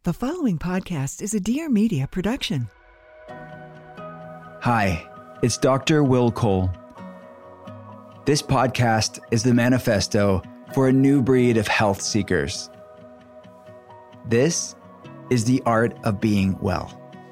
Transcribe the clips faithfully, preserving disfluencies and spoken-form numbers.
The following podcast is a Dear Media production. Hi, it's Doctor Will Cole. This podcast is the manifesto for a new breed of health seekers. This is the art of being well.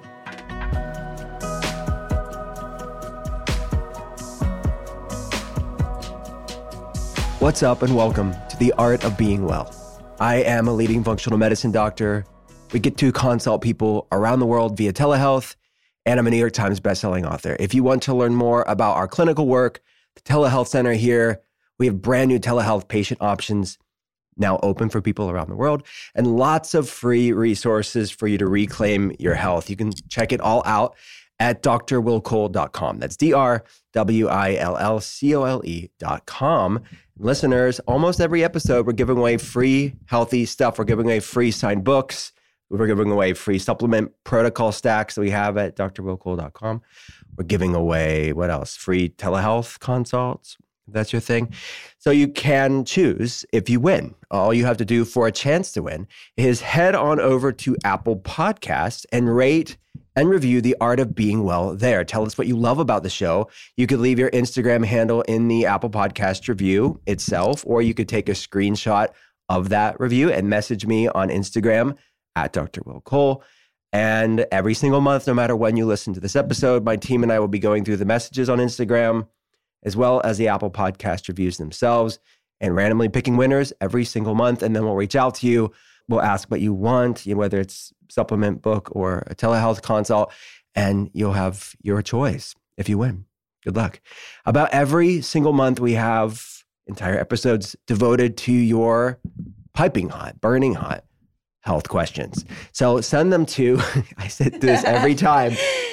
What's up and welcome to the art of being well. I am a leading functional medicine doctor. We get to consult people around the world via telehealth, and I'm a New York Times bestselling author. If you want to learn more about our clinical work, the telehealth center here, we have brand new telehealth patient options now open for people around the world, and lots of free resources for you to reclaim your health. You can check it all out at d r will cole dot com. That's D R W I L L C O L E dot com. Listeners, almost every episode, we're giving away free healthy stuff. We're giving away free signed books. We're giving away free supplement protocol stacks that we have at d r will cole dot com. We're giving away, what else? Free telehealth consults, if that's your thing. So you can choose if you win. All you have to do for a chance to win is head on over to Apple Podcasts and rate and review The Art of Being Well there. Tell us what you love about the show. You could leave your Instagram handle in the Apple Podcast review itself, or you could take a screenshot of that review and message me on Instagram at Doctor Will Cole. And every single month, no matter when you listen to this episode, my team and I will be going through the messages on Instagram, as well as the Apple Podcast reviews themselves, and randomly picking winners every single month. And then we'll reach out to you. We'll ask what you want, you know, whether it's supplement book or a telehealth consult, and you'll have your choice if you win. Good luck. About every single month, we have entire episodes devoted to your piping hot, burning hot health questions. So send them to, I said this every time,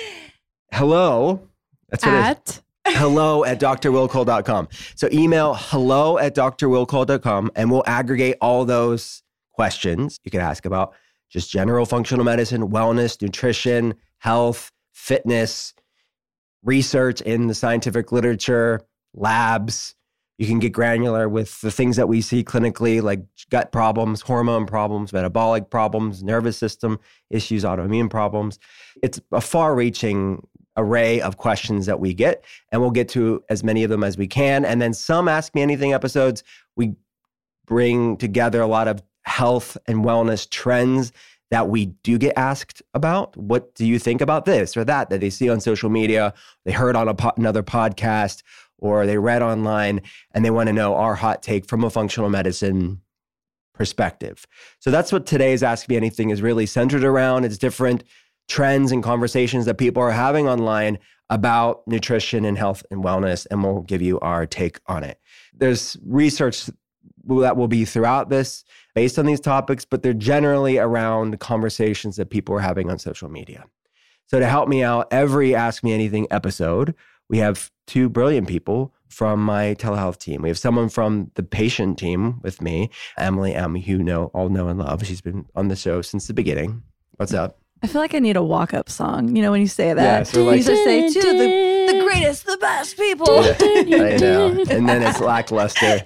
hello, that's what at? it is. Hello at d r will cole dot com. So email hello at d r will cole dot com, and we'll aggregate all those questions you can ask about just general functional medicine, wellness, nutrition, health, fitness, research in the scientific literature, labs. You can get granular with the things that we see clinically, like gut problems, hormone problems, metabolic problems, nervous system issues, autoimmune problems. It's a far-reaching array of questions that we get, and we'll get to as many of them as we can. And then some Ask Me Anything episodes, we bring together a lot of health and wellness trends that we do get asked about. What do you think about this or that, that they see on social media, they heard on a po- another podcast, or they read online, and they want to know our hot take from a functional medicine perspective. So that's what today's Ask Me Anything is really centered around. It's different trends and conversations that people are having online about nutrition and health and wellness, and we'll give you our take on it. There's research that will be throughout this based on these topics, but they're generally around conversations that people are having on social media. So to help me out, every Ask Me Anything episode, we have two brilliant people from my telehealth team. We have someone from the patient team with me, Emily M, who you know, all know and love. She's been on the show since the beginning. What's up? I feel like I need a walk-up song. You know, when you say that, yeah, so like, you just say, to the, the greatest, the best people. Yeah, I know. And then it's lackluster.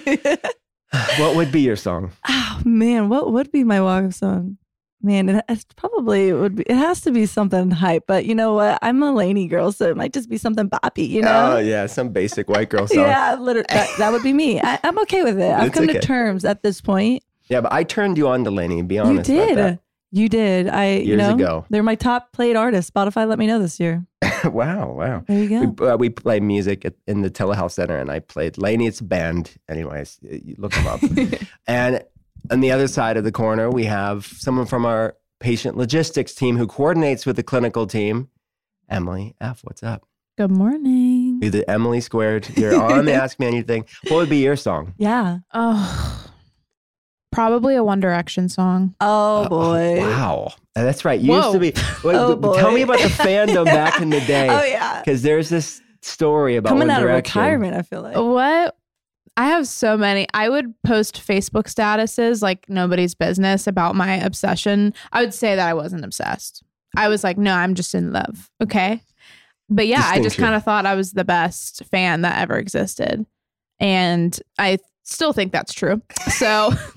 What would be your song? Oh, man, what would be my walk-up song? Man, it, it's probably, it would be, it has to be something hype, but you know what? I'm a Lainey girl, so it might just be something boppy, you know? Oh, yeah, some basic white girl song. Yeah, literally, that, that would be me. I, I'm okay with it. I've It's come okay. to terms at this point. Yeah, but I turned you on to Lainey, be You honest about did. that. You did. I, Years you know, ago. They're my top played artists. Spotify let me know this year. Wow, wow. There you go. We, uh, we play music at, in the telehealth center, and I played Lainey. It's a band. Anyways, you look them up. And on the other side of the corner, we have someone from our patient logistics team who coordinates with the clinical team, Emily F. What's up? Good morning. You're the Emily squared. You're on the Ask Me Anything. What would be your song? Yeah. Oh, probably a One Direction song. Oh, boy. Oh, wow. That's right. You Whoa. used to be. Wait, Oh, but tell boy. me about the fandom back in the day. Oh, yeah. Because there's this story about Coming One out Direction. of retirement, I feel like. What? I have so many. I would post Facebook statuses like nobody's business about my obsession. I would say that I wasn't obsessed. I was like, no, I'm just in love. Okay. But yeah, I just Distinction. kind of thought I was the best fan that ever existed. And I still think that's true. So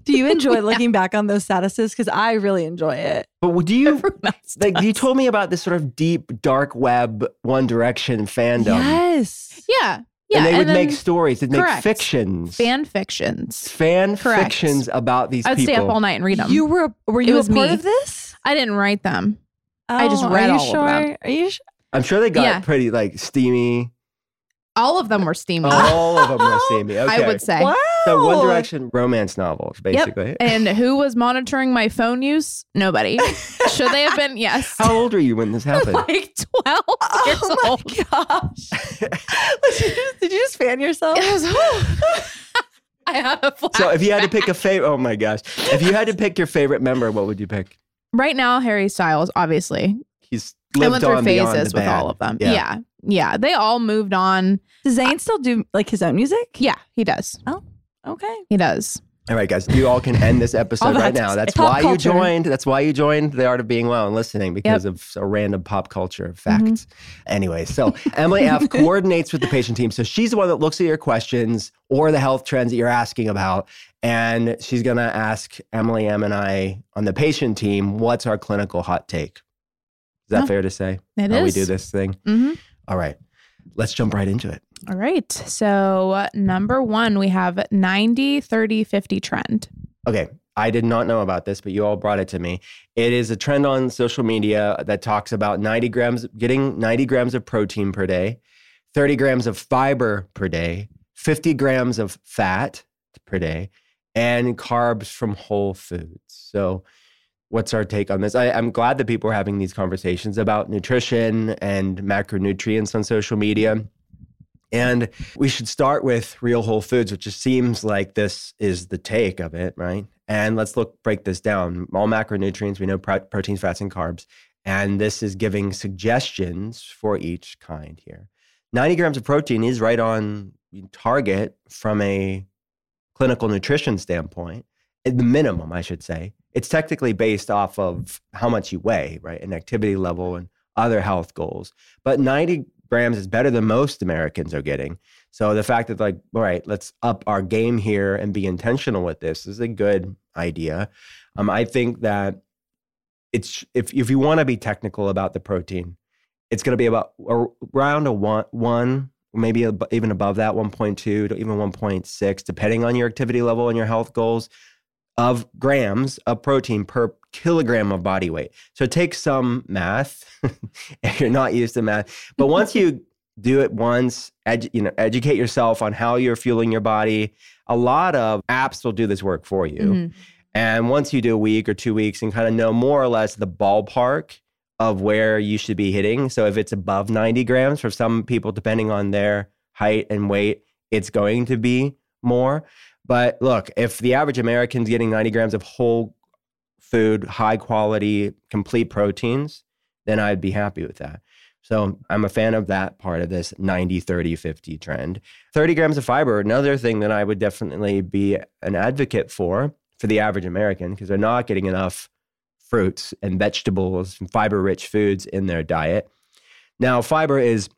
Do you enjoy looking back on those statuses? Because I really enjoy it. But do you, Everyone's like, does. you told me about this sort of deep, dark web One Direction fandom. Yes. Yeah. Yeah. And they would then make stories, they'd make correct. fictions. fan fictions. fan Correct. fictions about these I'd people. stay up all night and read them. You were were you It a was part me. of this? I didn't write them. I just Oh, read are you all of sure? them. Are you sure? I'm sure they got Yeah. pretty like steamy. All of them were steamy. All of them were steamy. Okay. I would say. Wow. So One Direction romance novels, basically. Yep. And who was monitoring my phone use? Nobody. Should they have been? Yes. How old were you when this happened? Like twelve years Oh my old. gosh. did, you just, did you just fan yourself? It was- I had a flashback. So if you had to pick a favorite, oh my gosh. If you had to pick your favorite member, what would you pick? Right now, Harry Styles, obviously. He's I lived went through on beyond phases the with band. all of them. Yeah. Yeah. yeah. They all moved on. Does Zayn still do like his own music? Yeah, he does. Okay. He does. All right, guys, you all can end this episode All right that now. to That's say. why Pop you culture. joined. That's why you joined The Art of Being Well and Listening, because of a random pop culture facts. Mm-hmm. Anyway, so Emily F. coordinates with the patient team. So she's the one that looks at your questions or the health trends that you're asking about. And she's going to ask Emily M. and I on the patient team, what's our clinical hot take? Is that Yeah. fair to say? It How we is. do this thing? Mm-hmm. All right, let's jump right into it. All right. So, uh, number one, we have ninety, thirty, fifty trend. Okay, I did not know about this, but you all brought it to me. It is a trend on social media that talks about ninety grams, getting ninety grams of protein per day, thirty grams of fiber per day, fifty grams of fat per day, and carbs from whole foods. So what's our take on this? I, I'm glad that people are having these conversations about nutrition and macronutrients on social media. And we should start with real whole foods, which just seems like this is the take of it, right? And let's look, break this down. All macronutrients, we know pro- proteins, fats, and carbs. And this is giving suggestions for each kind here. ninety grams of protein is right on target from a clinical nutrition standpoint, at the minimum, I should say. It's technically based off of how much you weigh, right? And activity level and other health goals. But ninety grams is better than most Americans are getting. So the fact that like, all right, let's up our game here and be intentional with this is a good idea. Um, I think that it's if if you want to be technical about the protein, it's going to be about around a one, one maybe ab- even above that, one point two to even one point six, depending on your activity level and your health goals, of grams of protein per kilogram of body weight. So take some math if you're not used to math. But once you do it once, edu- you know, educate yourself on how you're fueling your body. A lot of apps will do this work for you. Mhm. And once you do a week or two weeks and kind of know more or less the ballpark of where you should be hitting. So if it's above ninety grams, for some people, depending on their height and weight, it's going to be more. But look, if the average American's getting ninety grams of whole food, high quality, complete proteins, then I'd be happy with that. So I'm a fan of that part of this ninety, thirty, fifty trend. thirty grams of fiber, another thing that I would definitely be an advocate for, for the average American, because they're not getting enough fruits and vegetables and fiber-rich foods in their diet. Now, fiber is,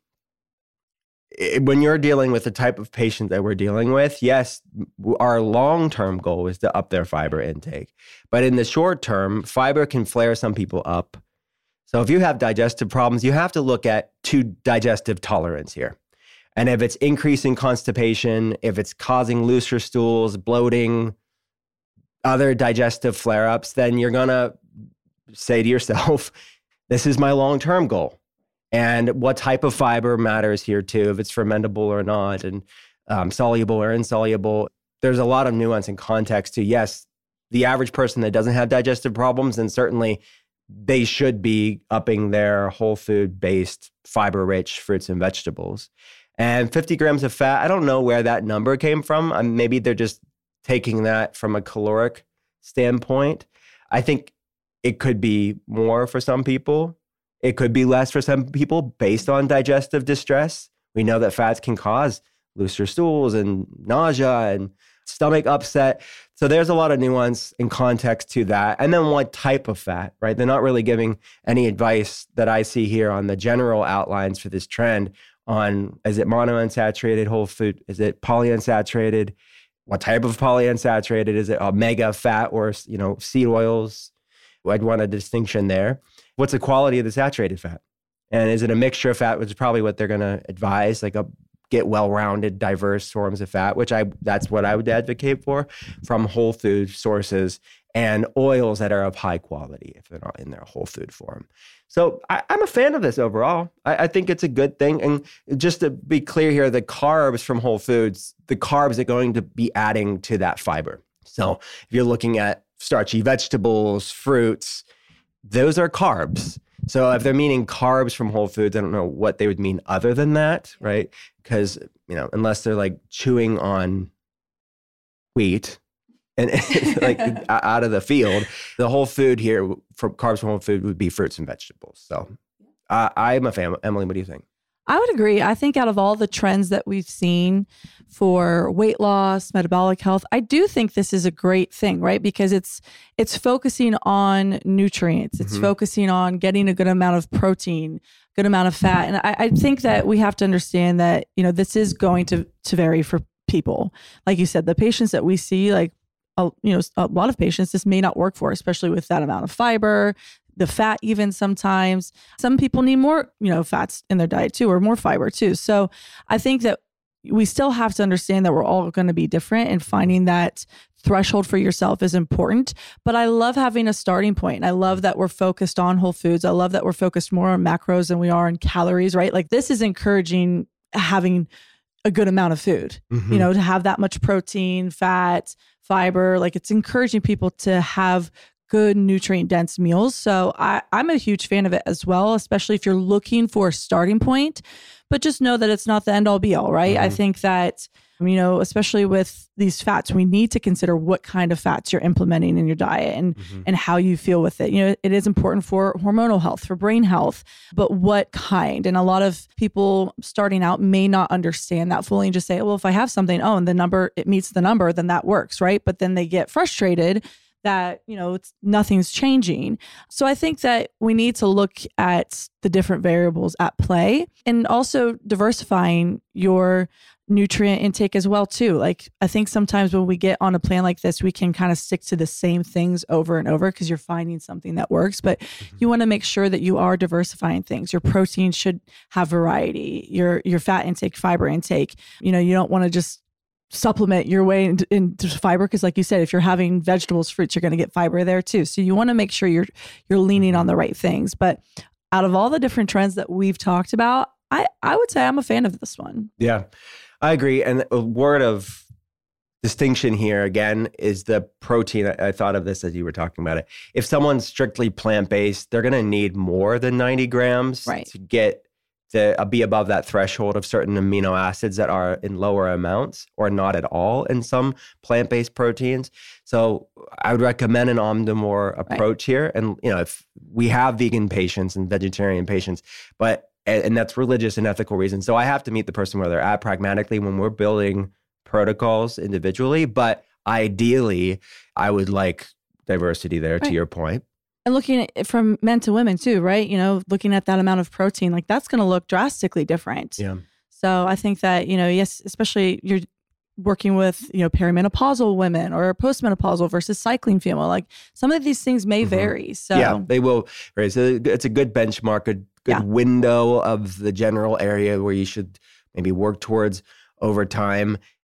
when you're dealing with the type of patient that we're dealing with, yes, our long-term goal is to up their fiber intake. But in the short term, fiber can flare some people up. So if you have digestive problems, you have to look at two digestive tolerance here. And if it's increasing constipation, if it's causing looser stools, bloating, other digestive flare-ups, then you're going to say to yourself, this is my long-term goal. And what type of fiber matters here too, if it's fermentable or not, and um, soluble or insoluble. There's a lot of nuance and context to, yes, the average person that doesn't have digestive problems, then certainly they should be upping their whole food-based, fiber-rich fruits and vegetables. And fifty grams of fat, I don't know where that number came from. Um, maybe they're just taking that from a caloric standpoint. I think it could be more for some people. It could be less for some people based on digestive distress. We know that fats can cause looser stools and nausea and stomach upset. So there's a lot of nuance and context to that. And then what type of fat, right? They're not really giving any advice that I see here on the general outlines for this trend on, is it monounsaturated whole food? Is it polyunsaturated? what type of polyunsaturated? Is it omega fat or, you know, seed oils? I'd want a distinction there. What's the quality of the saturated fat? And is it a mixture of fat, which is probably what they're going to advise, like a get well-rounded, diverse forms of fat, which I that's what I would advocate for, from whole food sources, and oils that are of high quality if they're not in their whole food form. So I, I'm a fan of this overall. I, I think it's a good thing. And just to be clear here, the carbs from whole foods, the carbs are going to be adding to that fiber. So if you're looking at starchy vegetables, fruits, those are carbs. So if they're meaning carbs from whole foods, I don't know what they would mean other than that, right? Because, you know, unless they're like chewing on wheat and like out of the field, the whole food here from carbs from whole food would be fruits and vegetables. So uh, I'm a fan. Emily, what do you think? I would agree. I think out of all the trends that we've seen for weight loss, metabolic health, I do think this is a great thing, right? Because it's it's focusing on nutrients. It's mm-hmm. focusing on getting a good amount of protein, good amount of fat. And I, I think that we have to understand that, you know, this is going to to vary for people. Like you said, the patients that we see, like, a, you know, a lot of patients, this may not work for, especially with that amount of fiber, the fat even sometimes. Some people need more, you know, fats in their diet too, or more fiber too. So I think that we still have to understand that we're all going to be different, and finding that threshold for yourself is important. But I love having a starting point. And I love that we're focused on whole foods. I love that we're focused more on macros than we are on calories, right? Like, this is encouraging having a good amount of food, mm-hmm. you know, to have that much protein, fat, fiber. Like, it's encouraging people to have good nutrient dense meals. So I, I'm a huge fan of it as well, especially if you're looking for a starting point. But just know that it's not the end all be all, right? Mm-hmm. I think that, you know, especially with these fats, we need to consider what kind of fats you're implementing in your diet, and mm-hmm. and how you feel with it. You know, it is important for hormonal health, for brain health, but what kind? And a lot of people starting out may not understand that fully and just say, well, if I have something, oh, and the number, it meets the number, then that works, right? But then they get frustrated that, you know, it's nothing's changing. So I think that we need to look at the different variables at play, and also diversifying your nutrient intake as well too. Like, I think sometimes when we get on a plan like this, we can kind of stick to the same things over and over because you're finding something that works. But mm-hmm. you want to make sure that you are diversifying things. Your protein should have variety, your your fat intake, fiber intake. You know, you don't want to just supplement your way into, into fiber, because like you said, if you're having vegetables, fruits, you're going to get fiber there too. So you want to make sure you're you're leaning on the right things. But out of all the different trends that we've talked about, I, I would say I'm a fan of this one. Yeah, I agree. And a word of distinction here again is the protein. I, I thought of this as you were talking about it. If someone's strictly plant-based, they're going to need more than ninety grams right. to get to be above that threshold of certain amino acids that are in lower amounts or not at all in some plant-based proteins. So I would recommend an omnivore approach right. here. And, you know, if we have vegan patients and vegetarian patients, but, and that's religious and ethical reasons. So I have to meet the person where they're at pragmatically when we're building protocols individually. But ideally, I would like diversity there, right. to your point. And looking at it from men to women too, right? You know, looking at that amount of protein, like that's going to look drastically different. Yeah. So I think that, you know, yes, especially you're working with, you know, perimenopausal women or postmenopausal versus cycling female, like some of these things may mm-hmm. vary. So yeah, they will. Right. So it's a good benchmark, a good yeah. window of the general area where you should maybe work towards over time.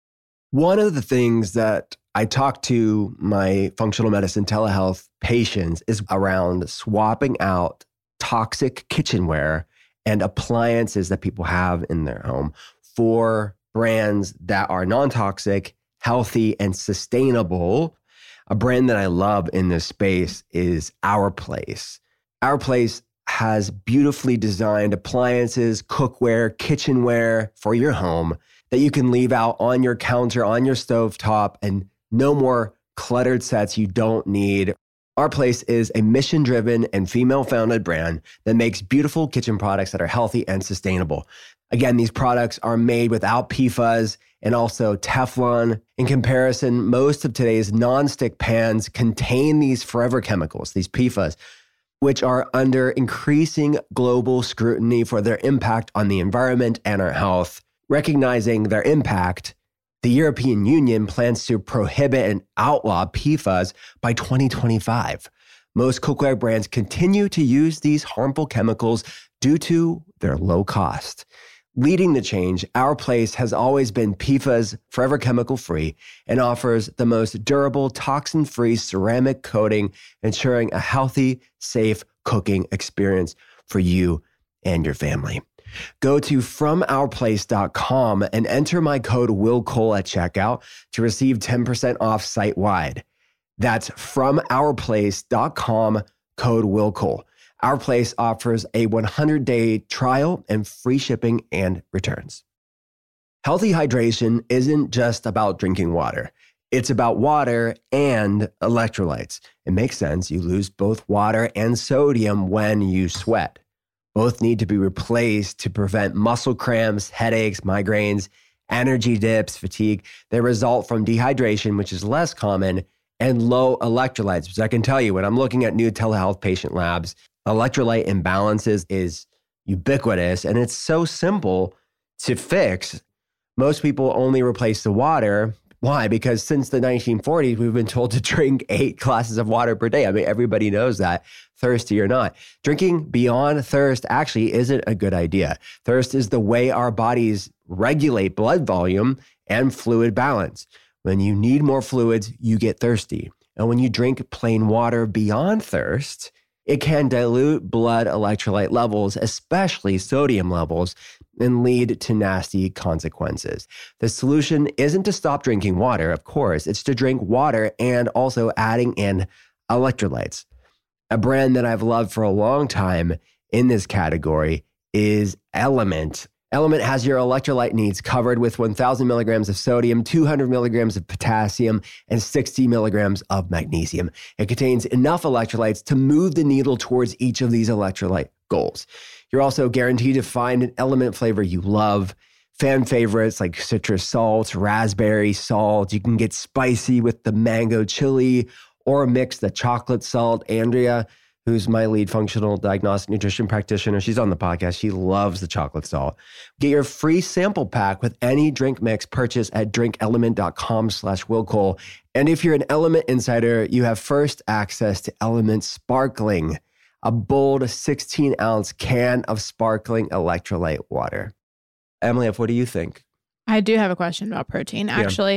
One of the things that I talk to my functional medicine telehealth patients is around swapping out toxic kitchenware and appliances that people have in their home for brands that are non-toxic, healthy, and sustainable. A brand that I love in this space is Our Place. Our Place has beautifully designed appliances, cookware, kitchenware for your home that you can leave out on your counter, on your stovetop, and no more cluttered sets you don't need. Our Place is a mission-driven and female-founded brand that makes beautiful kitchen products that are healthy and sustainable. Again, these products are made without P F A S and also Teflon. In comparison, most of today's nonstick pans contain these forever chemicals, these P F A S, which are under increasing global scrutiny for their impact on the environment and our health. Recognizing their impact, The European Union plans to prohibit and outlaw P FAS by twenty twenty-five. Most cookware brands continue to use these harmful chemicals due to their low cost. Leading the change, Our Place has always been P FAS forever chemical-free and offers the most durable, toxin-free ceramic coating, ensuring a healthy, safe cooking experience for you and your family. Go to from our place dot com and enter my code WillCole at checkout to receive ten percent off site-wide. That's from our place dot com, code WillCole. Our Place offers a one hundred day trial and free shipping and returns. Healthy hydration isn't just about drinking water. It's about water and electrolytes. It makes sense. You lose both water and sodium when you sweat. Both need to be replaced to prevent muscle cramps, headaches, migraines, energy dips, fatigue. They result from dehydration, which is less common, and low electrolytes. Because I can tell you, when I'm looking at new telehealth patient labs, electrolyte imbalances is ubiquitous, and it's so simple to fix. Most people only replace the water. Why? Because since the nineteen forties, we've been told to drink eight glasses of water per day. I mean, everybody knows that, thirsty or not. Drinking beyond thirst actually isn't a good idea. Thirst is the way our bodies regulate blood volume and fluid balance. When you need more fluids, you get thirsty. And when you drink plain water beyond thirst, it can dilute blood electrolyte levels, especially sodium levels, and lead to nasty consequences. The solution isn't to stop drinking water, of course. It's to drink water and also adding in electrolytes. A brand that I've loved for a long time in this category is Element. Element has your electrolyte needs covered with one thousand milligrams of sodium, two hundred milligrams of potassium, and sixty milligrams of magnesium. It contains enough electrolytes to move the needle towards each of these electrolyte goals. You're also guaranteed to find an Element flavor you love. Fan favorites like citrus salt, raspberry salt. You can get spicy with the mango chili or mix the chocolate salt. Andrea, who's my lead functional diagnostic nutrition practitioner, she's on the podcast. She loves the chocolate salt. Get your free sample pack with any drink mix purchase at drinkelement.com slash willcole. And if you're an Element insider, you have first access to Element Sparkling, a bold sixteen ounce can of sparkling electrolyte water. Emily, what do you think? I do have a question about protein, actually. Yeah.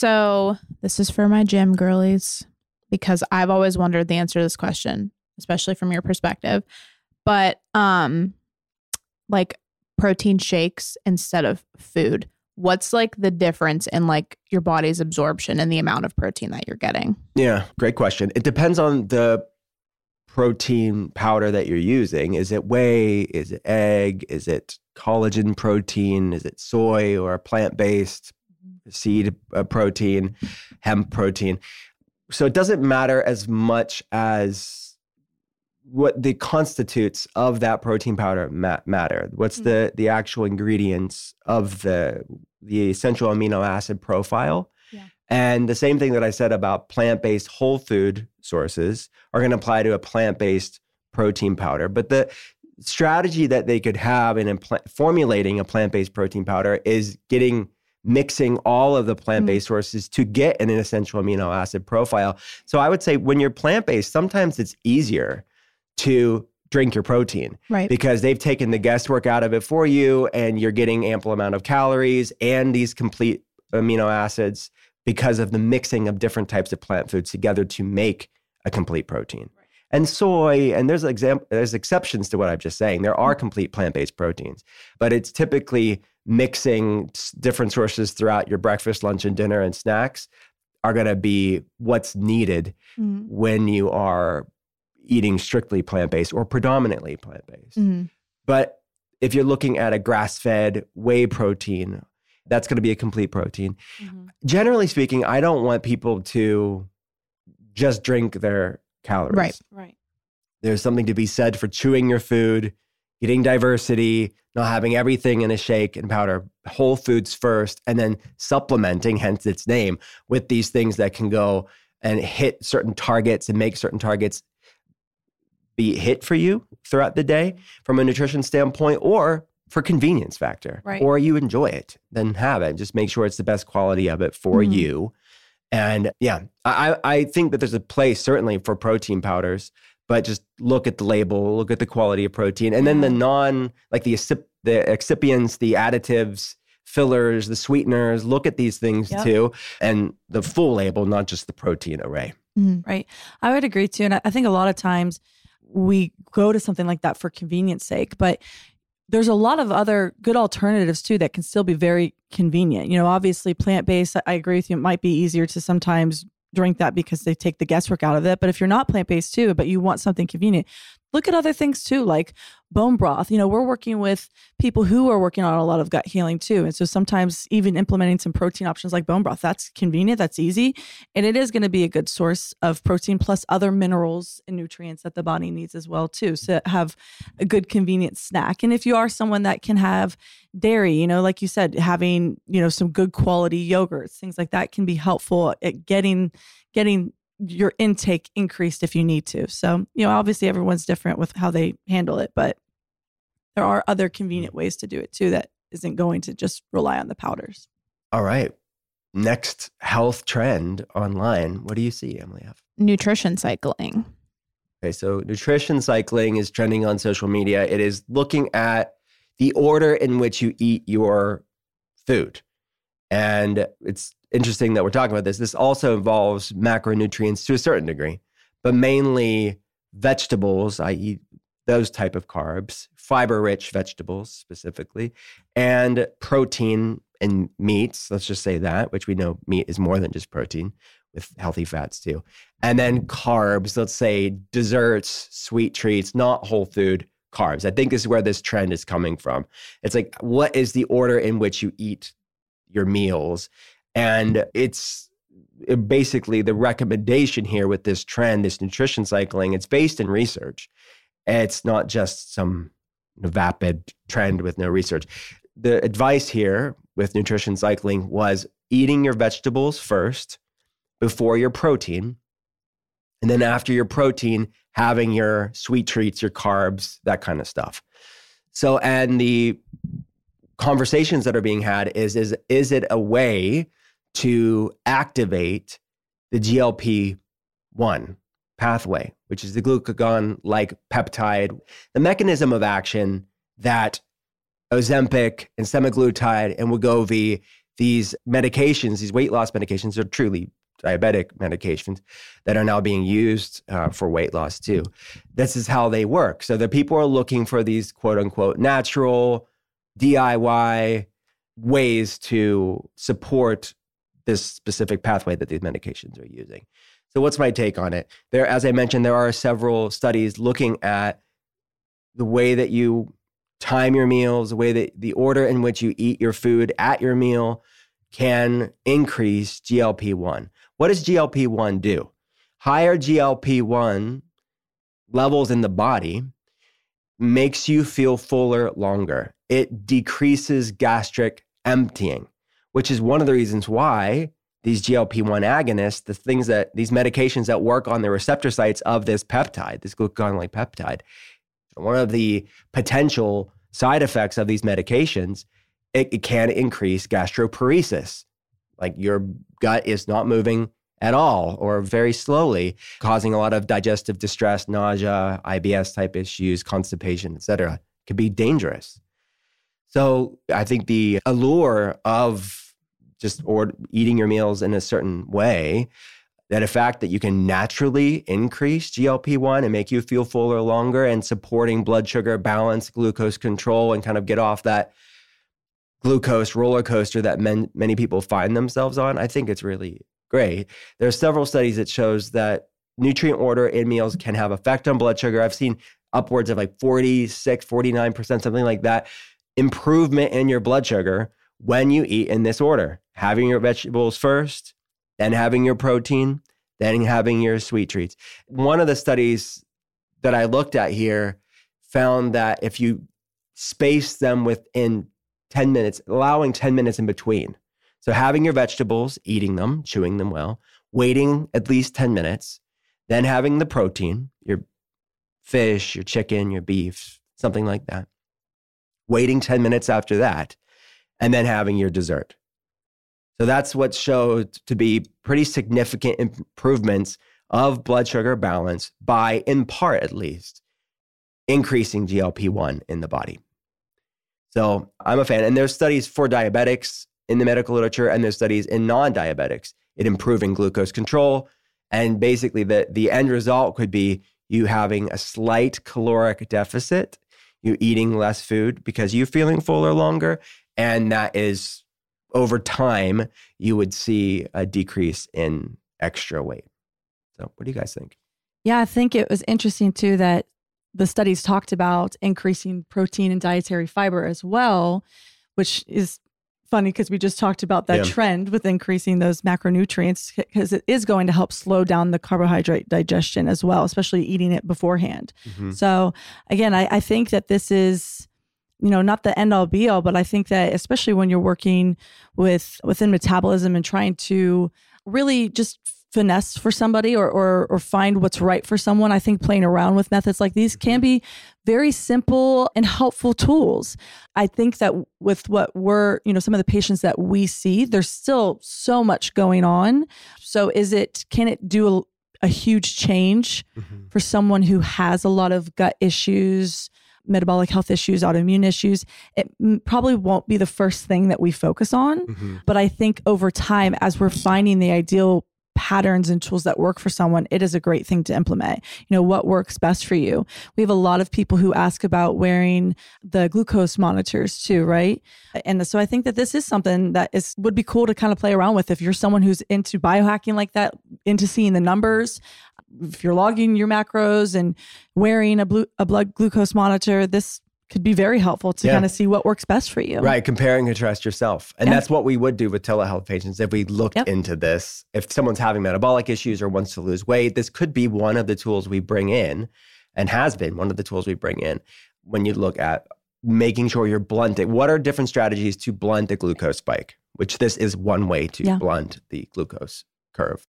So this is for my gym girlies, because I've always wondered the answer to this question, especially from your perspective. But um, like protein shakes instead of food, what's like the difference in like your body's absorption and the amount of protein that you're getting? Yeah, great question. It depends on the protein powder that you're using. Is it whey? Is it egg? Is it collagen protein? Is it soy or plant-based seed protein, hemp protein? So it doesn't matter as much as what the constitutes of that protein powder ma- matter. What's mm-hmm. the the actual ingredients of the the essential amino acid profile? Yeah. And the same thing that I said about plant-based whole food sources are going to apply to a plant-based protein powder. But the strategy that they could have in impl- formulating a plant-based protein powder is getting mixing all of the plant-based mm-hmm. sources to get an essential amino acid profile. So I would say when you're plant-based, sometimes it's easier to drink your protein, right? Because they've taken the guesswork out of it for you, and you're getting ample amount of calories and these complete amino acids because of the mixing of different types of plant foods together to make a complete protein. Right. And soy, and there's exam- there's exceptions to what I'm just saying. There are complete plant-based proteins, but it's typically mixing different sources throughout your breakfast, lunch, and dinner and snacks are going to be what's needed mm. when you are eating strictly plant-based or predominantly plant-based. Mm-hmm. But if you're looking at a grass-fed whey protein, that's going to be a complete protein. Mm-hmm. Generally speaking, I don't want people to just drink their calories. Right, right. There's something to be said for chewing your food, getting diversity, not having everything in a shake and powder, whole foods first, and then supplementing, hence its name, with these things that can go and hit certain targets and make certain targets be hit for you throughout the day from a nutrition standpoint, or for convenience factor, Right. or you enjoy it, then have it. Just make sure it's the best quality of it for Mhm. you. And yeah, I, I think that there's a place certainly for protein powders, but just look at the label, look at the quality of protein. And then the Yeah. non, like the, excip- the excipients, the additives, fillers, the sweeteners, look at these things Yep. too. And the full label, not just the protein array. Right. I would agree too. And I I think a lot of times we go to something like that for convenience sake, but there's a lot of other good alternatives too that can still be very convenient. You know, obviously plant-based, I I agree with you. It might be easier to sometimes drink that because they take the guesswork out of it. But if you're not plant-based too, but you want something convenient, look at other things too, like bone broth. You know, we're working with people who are working on a lot of gut healing too. And so sometimes even implementing some protein options like bone broth, that's convenient, that's easy. And it is going to be a good source of protein plus other minerals and nutrients that the body needs as well too. So have a good convenient snack. And if you are someone that can have dairy, you know, like you said, having, you know, some good quality yogurts, things like that can be helpful at getting, getting your intake increased if you need to. So, you know, obviously everyone's different with how they handle it, but there are other convenient ways to do it too that isn't going to just rely on the powders. All right. Next health trend online. What do you see, Emily F? Nutrition cycling. Okay, so nutrition cycling is trending on social media. It is looking at the order in which you eat your food. And it's interesting that we're talking about this. This also involves macronutrients to a certain degree, but mainly vegetables, that is those type of carbs, fiber-rich vegetables specifically, and protein and meats, let's just say that, which we know meat is more than just protein, with healthy fats too. And then carbs, let's say desserts, sweet treats, not whole food carbs. I think this is where this trend is coming from. It's like, what is the order in which you eat your meals? And it's it basically the recommendation here with this trend, this nutrition cycling, it's based in research. It's not just some vapid trend with no research. The advice here with nutrition cycling was eating your vegetables first before your protein. And then after your protein, having your sweet treats, your carbs, that kind of stuff. So, and the conversations that are being had is, is, is it a way to activate the G L P one pathway, which is the glucagon-like peptide, the mechanism of action that Ozempic and semaglutide and Wegovy, these medications, these weight loss medications are truly diabetic medications that are now being used uh, for weight loss too. This is how they work. So the people are looking for these quote unquote natural D I Y ways to support this specific pathway that these medications are using. So what's my take on it? There, as I mentioned, there are several studies looking at the way that you time your meals, the way that the order in which you eat your food at your meal can increase G L P one. What does G L P one do? Higher G L P one levels in the body makes you feel fuller longer. It decreases gastric emptying, which is one of the reasons why these G L P one agonists, the things that, these medications that work on the receptor sites of this peptide, this glucagon-like peptide, one of the potential side effects of these medications, it, it can increase gastroparesis. Like your gut is not moving at all or very slowly, causing a lot of digestive distress, nausea, I B S type issues, constipation, et cetera. It can be dangerous. So I think the allure of just or eating your meals in a certain way, that a fact that you can naturally increase G L P one and make you feel fuller longer and supporting blood sugar balance, glucose control, and kind of get off that glucose roller coaster that men, many people find themselves on, I think it's really great. There are several studies that shows that nutrient order in meals can have effect on blood sugar. I've seen upwards of like forty-six, forty-nine percent, something like that, improvement in your blood sugar when you eat in this order. Having your vegetables first, then having your protein, then having your sweet treats. One of the studies that I looked at here found that if you space them within ten minutes, allowing ten minutes in between. So having your vegetables, eating them, chewing them well, waiting at least ten minutes, then having the protein, your fish, your chicken, your beef, something like that. waiting ten minutes after that, and then having your dessert. So that's what showed to be pretty significant improvements of blood sugar balance by, in part at least, increasing G L P one in the body. So I'm a fan. And there's studies for diabetics in the medical literature, and there's studies in non-diabetics in improving glucose control. And basically the, the end result could be you having a slight caloric deficit, you eating less food because you're feeling fuller longer. And that is, over time, you would see a decrease in extra weight. So what do you guys think? Yeah, I think it was interesting too that the studies talked about increasing protein and dietary fiber as well, which is funny because we just talked about that yeah. trend with increasing those macronutrients, because it is going to help slow down the carbohydrate digestion as well, especially eating it beforehand. Mm-hmm. So again, I, I think that this is, you know, not the end all be all, but I think that especially when you're working with within metabolism and trying to really just finesse for somebody or, or or find what's right for someone, I think playing around with methods like these can be very simple and helpful tools. I think that with what we're, you know, some of the patients that we see, there's still so much going on. So is it, can it do a, a huge change mm-hmm. for someone who has a lot of gut issues, metabolic health issues, autoimmune issues? It probably won't be the first thing that we focus on. Mm-hmm. But I think over time, as we're finding the ideal patterns and tools that work for someone, it is a great thing to implement. You know, what works best for you. We have a lot of people who ask about wearing the glucose monitors too, right? And so I think that this is something that is would be cool to kind of play around with if you're someone who's into biohacking like that, into seeing the numbers. If you're logging your macros and wearing a, blue, a blood glucose monitor, this could be very helpful to yeah. kind of see what works best for you. Right, compare and contrast yourself. And yeah. that's what we would do with telehealth patients if we looked yep. into this. If someone's having metabolic issues or wants to lose weight, this could be one of the tools we bring in, and has been one of the tools we bring in when you look at making sure you're blunting. What are different strategies to blunt the glucose spike? Which this is one way to yeah. blunt the glucose curve.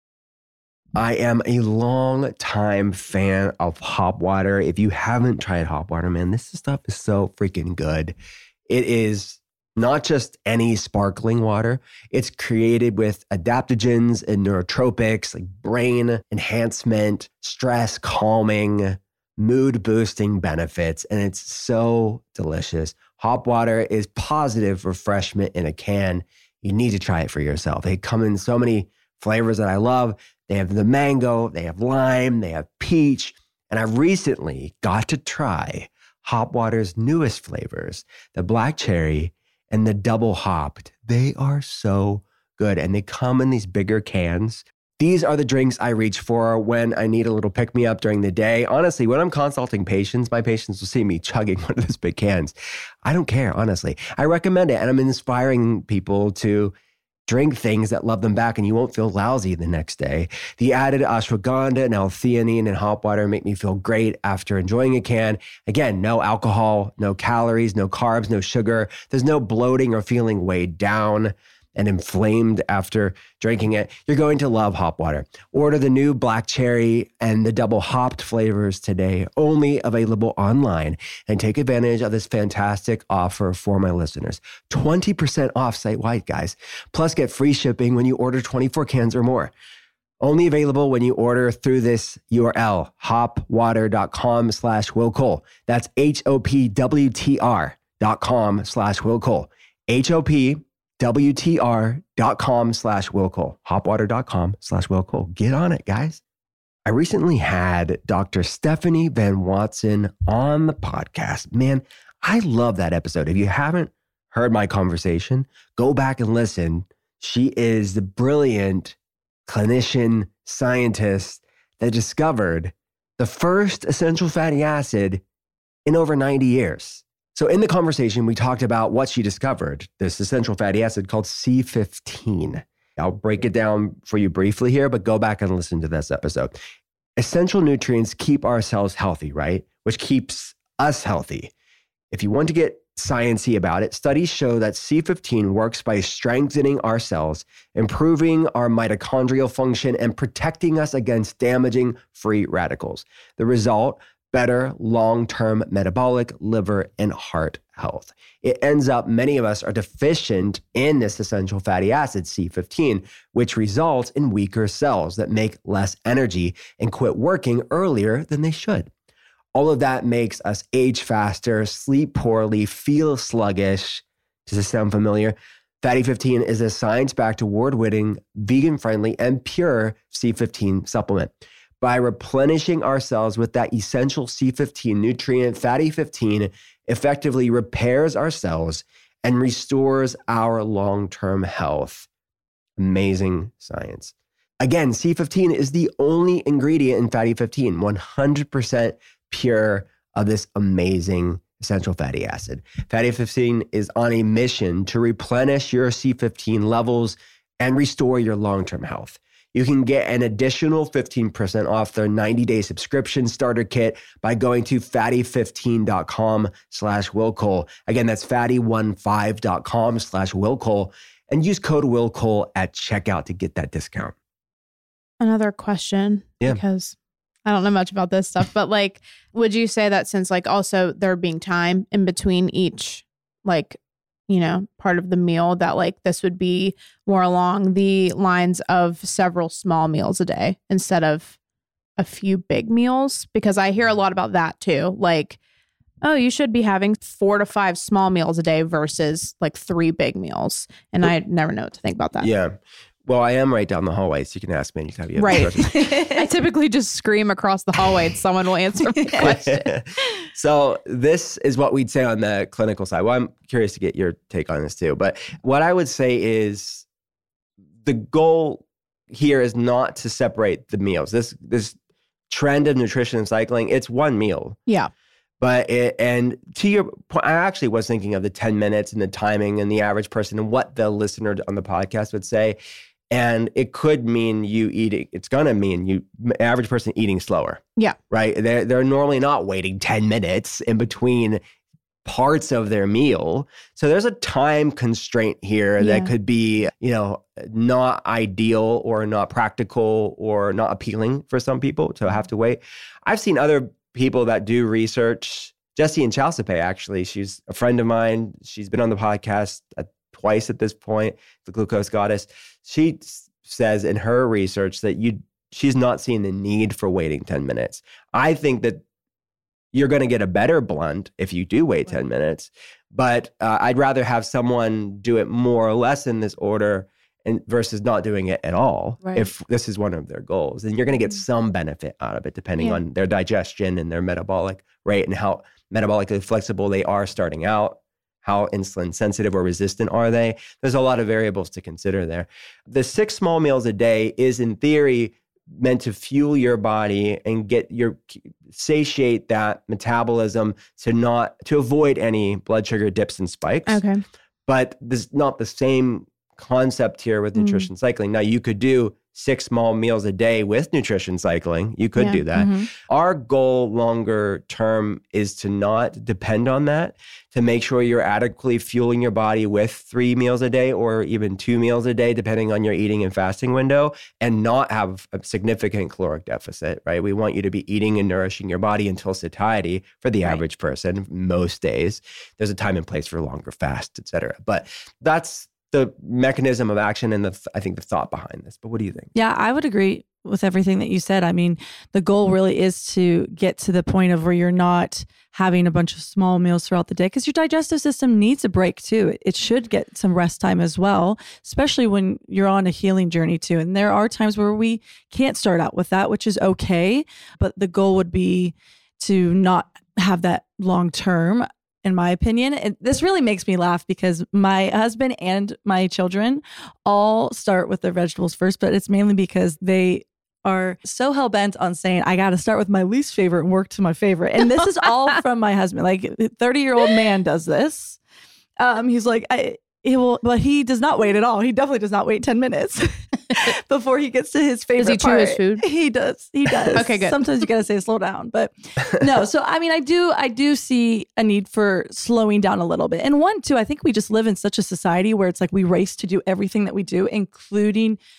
I am a long time fan of hop water. If you haven't tried hop water, man, this stuff is so freaking good. It is not just any sparkling water. It's created with adaptogens and neurotropics like brain enhancement, stress calming, mood boosting benefits. And it's so delicious. Hop water is positive refreshment in a can. You need to try it for yourself. They come in so many flavors that I love. They have the mango, they have lime, they have peach. And I recently got to try Hop Water's newest flavors, the black cherry and the double hopped. They are so good. And they come in these bigger cans. These are the drinks I reach for when I need a little pick-me-up during the day. Honestly, when I'm consulting patients, my patients will see me chugging one of those big cans. I don't care, honestly. I recommend it. And I'm inspiring people to drink things that love them back, and you won't feel lousy the next day. The added ashwagandha and L-theanine in hop water make me feel great after enjoying a can. Again, no alcohol, no calories, no carbs, no sugar. There's no bloating or feeling weighed down and inflamed after drinking it. You're going to love hop water. Order the new black cherry and the double hopped flavors today, only available online, and take advantage of this fantastic offer for my listeners. twenty percent off site-wide, guys. Plus get free shipping when you order twenty-four cans or more. Only available when you order through this U R L, hopwater.com slash Will Cole. That's H-O-P-W-T-R dot com slash Will Cole. H-O-P WTR.com slash Will Cole. Hopwater.com slash Will Cole. Get on it, guys. I recently had Doctor Stephanie Van Watson on the podcast. Man, I love that episode. If you haven't heard my conversation, go back and listen. She is the brilliant clinician scientist that discovered the first essential fatty acid in over ninety years. So in the conversation, we talked about what she discovered, this essential fatty acid called C fifteen. I'll break it down for you briefly here, but go back and listen to this episode. Essential nutrients keep our cells healthy, right? Which keeps us healthy. If you want to get sciencey about it, studies show that C fifteen works by strengthening our cells, improving our mitochondrial function, and protecting us against damaging free radicals. The result, better long-term metabolic, liver, and heart health. It ends up many of us are deficient in this essential fatty acid, C fifteen, which results in weaker cells that make less energy and quit working earlier than they should. All of that makes us age faster, sleep poorly, feel sluggish. Does this sound familiar? Fatty fifteen is a science-backed, award-winning, vegan-friendly, and pure C fifteen supplement. By replenishing our cells with that essential C fifteen nutrient, Fatty fifteen effectively repairs our cells and restores our long-term health. Amazing science. Again, C fifteen is the only ingredient in Fatty fifteen, one hundred percent pure of this amazing essential fatty acid. Fatty fifteen is on a mission to replenish your C fifteen levels and restore your long-term health. You can get an additional fifteen percent off their ninety-day subscription starter kit by going to fatty fifteen dot com slash Will Cole. Again, that's fatty fifteen dot com slash Will Cole, and use code Will Cole at checkout to get that discount. Another question, yeah. because I don't know much about this stuff, but like, would you say that since like also there being time in between each, like, you know, part of the meal, that like this would be more along the lines of several small meals a day instead of a few big meals? Because I hear a lot about that too. Like, oh, you should be having four to five small meals a day versus like three big meals. And I never know what to think about that. Yeah. Well, I am right down the hallway, so you can ask me anytime you have right. questions. I typically just scream across the hallway and someone will answer my question. So this is what we'd say on the clinical side. Well, I'm curious to get your take on this too. But what I would say is the goal here is not to separate the meals. This this trend of nutrition and cycling, it's one meal. Yeah. But it, and to your point, I actually was thinking of the ten minutes and the timing and the average person and what the listener on the podcast would say. And it could mean you eating, it's going to mean you, average person eating slower. Yeah. Right? They're, they're normally not waiting ten minutes in between parts of their meal. So there's a time constraint here Yeah. that could be, you know, not ideal or not practical or not appealing for some people to have to wait. I've seen other people that do research. Jessie and Chalcepe, actually, she's a friend of mine. She's been on the podcast uh, twice at this point, the Glucose Goddess. She s- says in her research that you she's not seeing the need for waiting ten minutes. I think that you're going to get a better blunt if you do wait ten minutes, but uh, I'd rather have someone do it more or less in this order and versus not doing it at all. Right. If this is one of their goals, and you're going to get some benefit out of it depending Yeah. on their digestion and their metabolic rate and how metabolically flexible they are starting out. How insulin sensitive or resistant are they? There's a lot of variables to consider there. The six small meals a day is in theory meant to fuel your body and get your satiate that metabolism to not to avoid any blood sugar dips and spikes. Okay. But this is not the same concept here with Mm. nutrition cycling. Now you could do six small meals a day with nutrition cycling. You could Yeah. do that. Mhm. Our goal longer term is to not depend on that, to make sure you're adequately fueling your body with three meals a day or even two meals a day, depending on your eating and fasting window, and not have a significant caloric deficit, right? We want you to be eating and nourishing your body until satiety for the Right. average person most days. There's a time and place for longer fasts, et cetera. But that's the mechanism of action and the th- I think the thought behind this. But what do you think? Yeah, I would agree with everything that you said. I mean, the goal really is to get to the point of where you're not having a bunch of small meals throughout the day, because your digestive system needs a break too. It, it should get some rest time as well, especially when you're on a healing journey too. And there are times where we can't start out with that, which is okay. But the goal would be to not have that long term. In my opinion, and this really makes me laugh because my husband and my children all start with their vegetables first, but it's mainly because they are so hell bent on saying, I got to start with my least favorite and work to my favorite. And this is all from my husband. Like thirty year old man does this. Um, he's like, I, he will, but he does not wait at all. He definitely does not wait ten minutes before he gets to his favorite Does he chew part. his food? He does. He does. Okay, good. Sometimes you got to say slow down, but no. So, I mean, I do, I do see a need for slowing down a little bit. And one, too, I think we just live in such a society where it's like we race to do everything that we do, including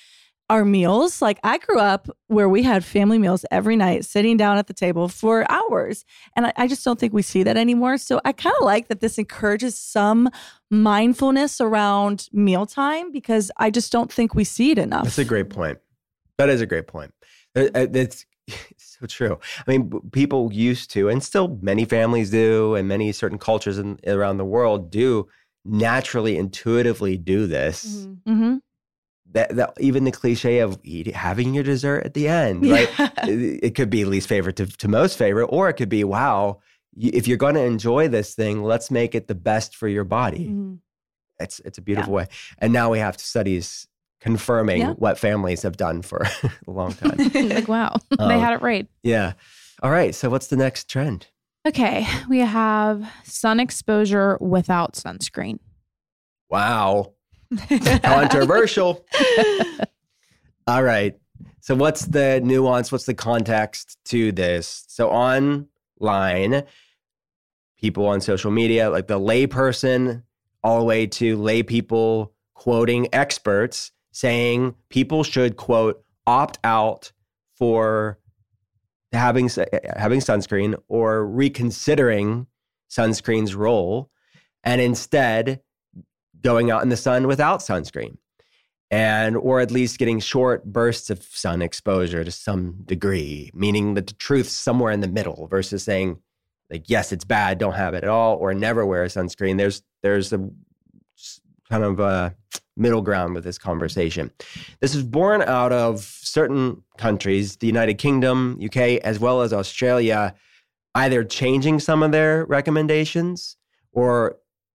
our meals. Like I grew up where we had family meals every night, sitting down at the table for hours. And I, I just don't think we see that anymore. So I kind of like that this encourages some mindfulness around mealtime because I just don't think we see it enough. That's a great point. That is a great point. It's so true. I mean, people used to, and still many families do, and many certain cultures in, around the world do naturally, intuitively do this. Mm-hmm. Mm-hmm. That, that even the cliche of eat, having your dessert at the end, right? Yeah. it, it could be least favorite to, to most favorite, or it could be, wow, if you're going to enjoy this thing, let's make it the best for your body. Mm-hmm. It's it's a beautiful Yeah. way. And now we have studies confirming Yeah. what families have done for a long time. Like, wow, Um, they had it right. Yeah. All right. So what's the next trend? Okay, we have sun exposure without sunscreen. Wow. Controversial. All right. So what's the nuance? What's the context to this? So online, people on social media, like the layperson, all the way to lay people quoting experts saying people should, quote, opt out for having having sunscreen or reconsidering sunscreen's role and instead going out in the sun without sunscreen, and or at least getting short bursts of sun exposure to some degree, meaning that the truth's somewhere in the middle versus saying, like, yes, it's bad, don't have it at all, or never wear a sunscreen. There's there's a kind of a middle ground with this conversation. This is born out of certain countries, the United Kingdom, U K, as well as Australia, either changing some of their recommendations or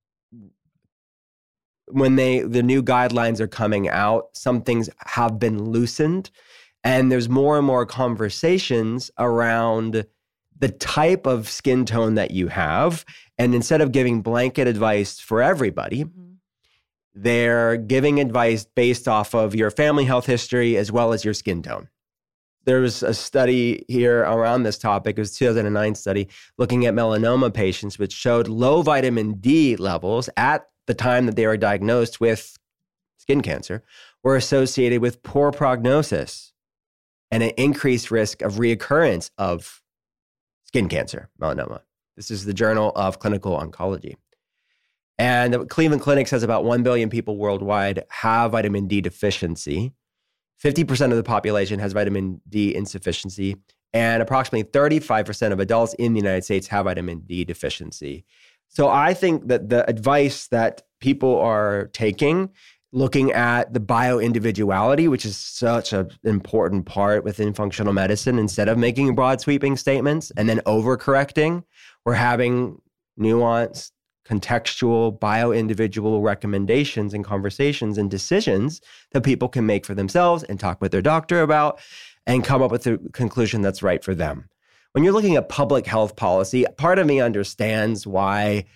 when they the new guidelines are coming out, some things have been loosened, and there's more and more conversations around the type of skin tone that you have. And instead of giving blanket advice for everybody, Mm-hmm. they're giving advice based off of your family health history as well as your skin tone. There was a study here around this topic. It was a two thousand nine study looking at melanoma patients, which showed low vitamin D levels at the time that they were diagnosed with skin cancer were associated with poor prognosis and an increased risk of reoccurrence of skin cancer, melanoma. This is the Journal of Clinical Oncology. And the Cleveland Clinic says about one billion people worldwide have vitamin D deficiency. fifty percent of the population has vitamin D insufficiency, and approximately thirty-five percent of adults in the United States have vitamin D deficiency. So I think that the advice that people are taking, looking at the bio-individuality, which is such an important part within functional medicine, instead of making broad sweeping statements and then overcorrecting, we're having nuanced, contextual, bio-individual recommendations and conversations and decisions that people can make for themselves and talk with their doctor about and come up with a conclusion that's right for them. When you're looking at public health policy, part of me understands why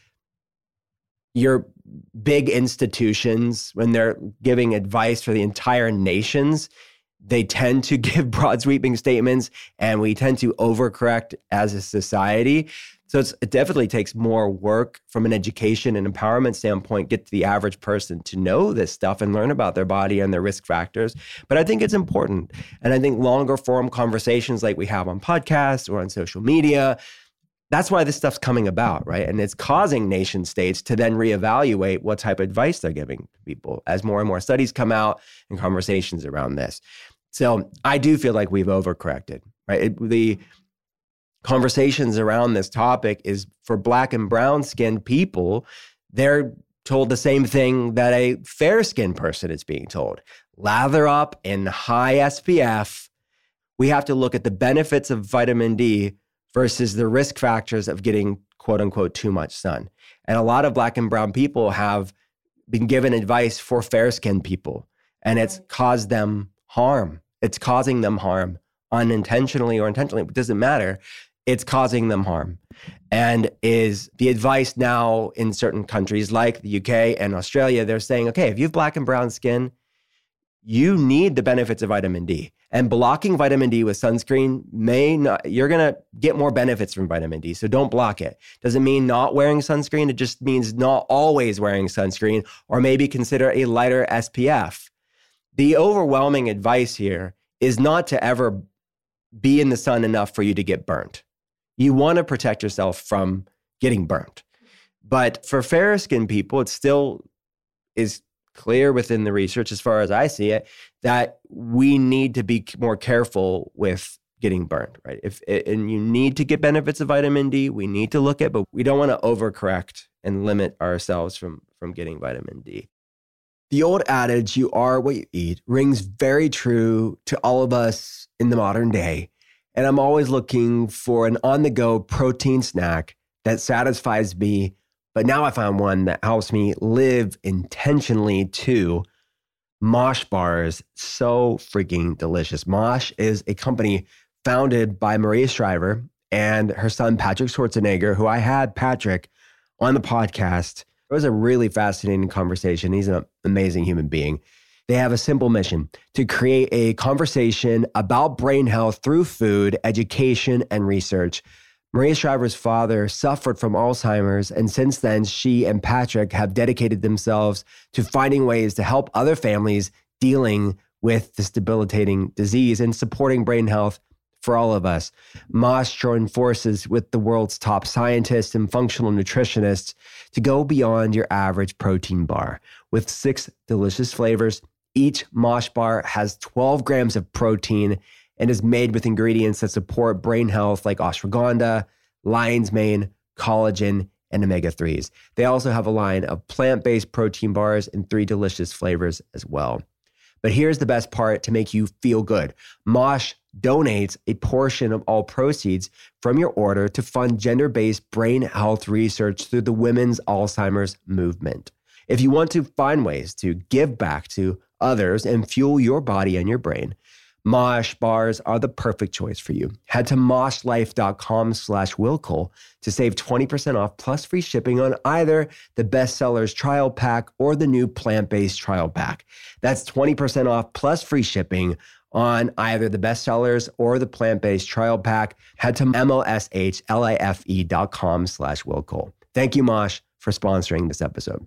your big institutions, when they're giving advice for the entire nations, they tend to give broad sweeping statements and we tend to overcorrect as a society. So it's, it definitely takes more work from an education and empowerment standpoint, get to the average person to know this stuff and learn about their body and their risk factors. But I think it's important. And I think longer form conversations like we have on podcasts or on social media, that's why this stuff's coming about, right? And it's causing nation states to then reevaluate what type of advice they're giving to people as more and more studies come out and conversations around this. So I do feel like we've overcorrected, right? It, the conversations around this topic is for Black and brown skinned people, they're told the same thing that a fair skinned person is being told. Lather up in high S P F. We have to look at the benefits of vitamin D versus the risk factors of getting quote unquote too much sun. And a lot of Black and brown people have been given advice for fair skinned people, and it's caused them harm. It's causing them harm unintentionally or intentionally. It doesn't matter. It's causing them harm. And is the advice now in certain countries like the U K and Australia, they're saying, okay, if you have Black and brown skin, you need the benefits of vitamin D. And blocking vitamin D with sunscreen may not, you're going to get more benefits from vitamin D. So don't block it. Doesn't mean not wearing sunscreen. It just means not always wearing sunscreen, or maybe consider a lighter S P F. The overwhelming advice here is not to ever be in the sun enough for you to get burnt. You want to protect yourself from getting burnt. But for fairer skinned people, it still is clear within the research, as far as I see it, that we need to be more careful with getting burnt, right? If and you need to get benefits of vitamin D, we need to look at, but we don't want to overcorrect and limit ourselves from, from getting vitamin D. The old adage, you are what you eat, rings very true to all of us in the modern day. And I'm always looking for an on-the-go protein snack that satisfies me. But now I found one that helps me live intentionally too. Mosh bars, so freaking delicious. Mosh is a company founded by Maria Shriver and her son, Patrick Schwarzenegger, who I had Patrick on the podcast. It was a really fascinating conversation. He's an amazing human being. They have a simple mission: to create a conversation about brain health through food, education, and research. Maria Shriver's father suffered from Alzheimer's, and since then, she and Patrick have dedicated themselves to finding ways to help other families dealing with this debilitating disease and supporting brain health for all of us. Mosh joined forces with the world's top scientists and functional nutritionists to go beyond your average protein bar. With six delicious flavors, each Mosh bar has twelve grams of protein and is made with ingredients that support brain health like ashwagandha, lion's mane, collagen, and omega threes. They also have a line of plant-based protein bars in three delicious flavors as well. But here's the best part to make you feel good. Mosh donates a portion of all proceeds from your order to fund gender-based brain health research through the Women's Alzheimer's Movement. If you want to find ways to give back to others and fuel your body and your brain, Mosh bars are the perfect choice for you. Head to moshlife.com slash Wilcol to save twenty percent off plus free shipping on either the Bestsellers Trial Pack or the new Plant-Based Trial Pack. That's twenty percent off plus free shipping on either the Bestsellers or the Plant-Based Trial Pack. Head to moshlife.com slash Wilcol. Thank you, Mosh, for sponsoring this episode.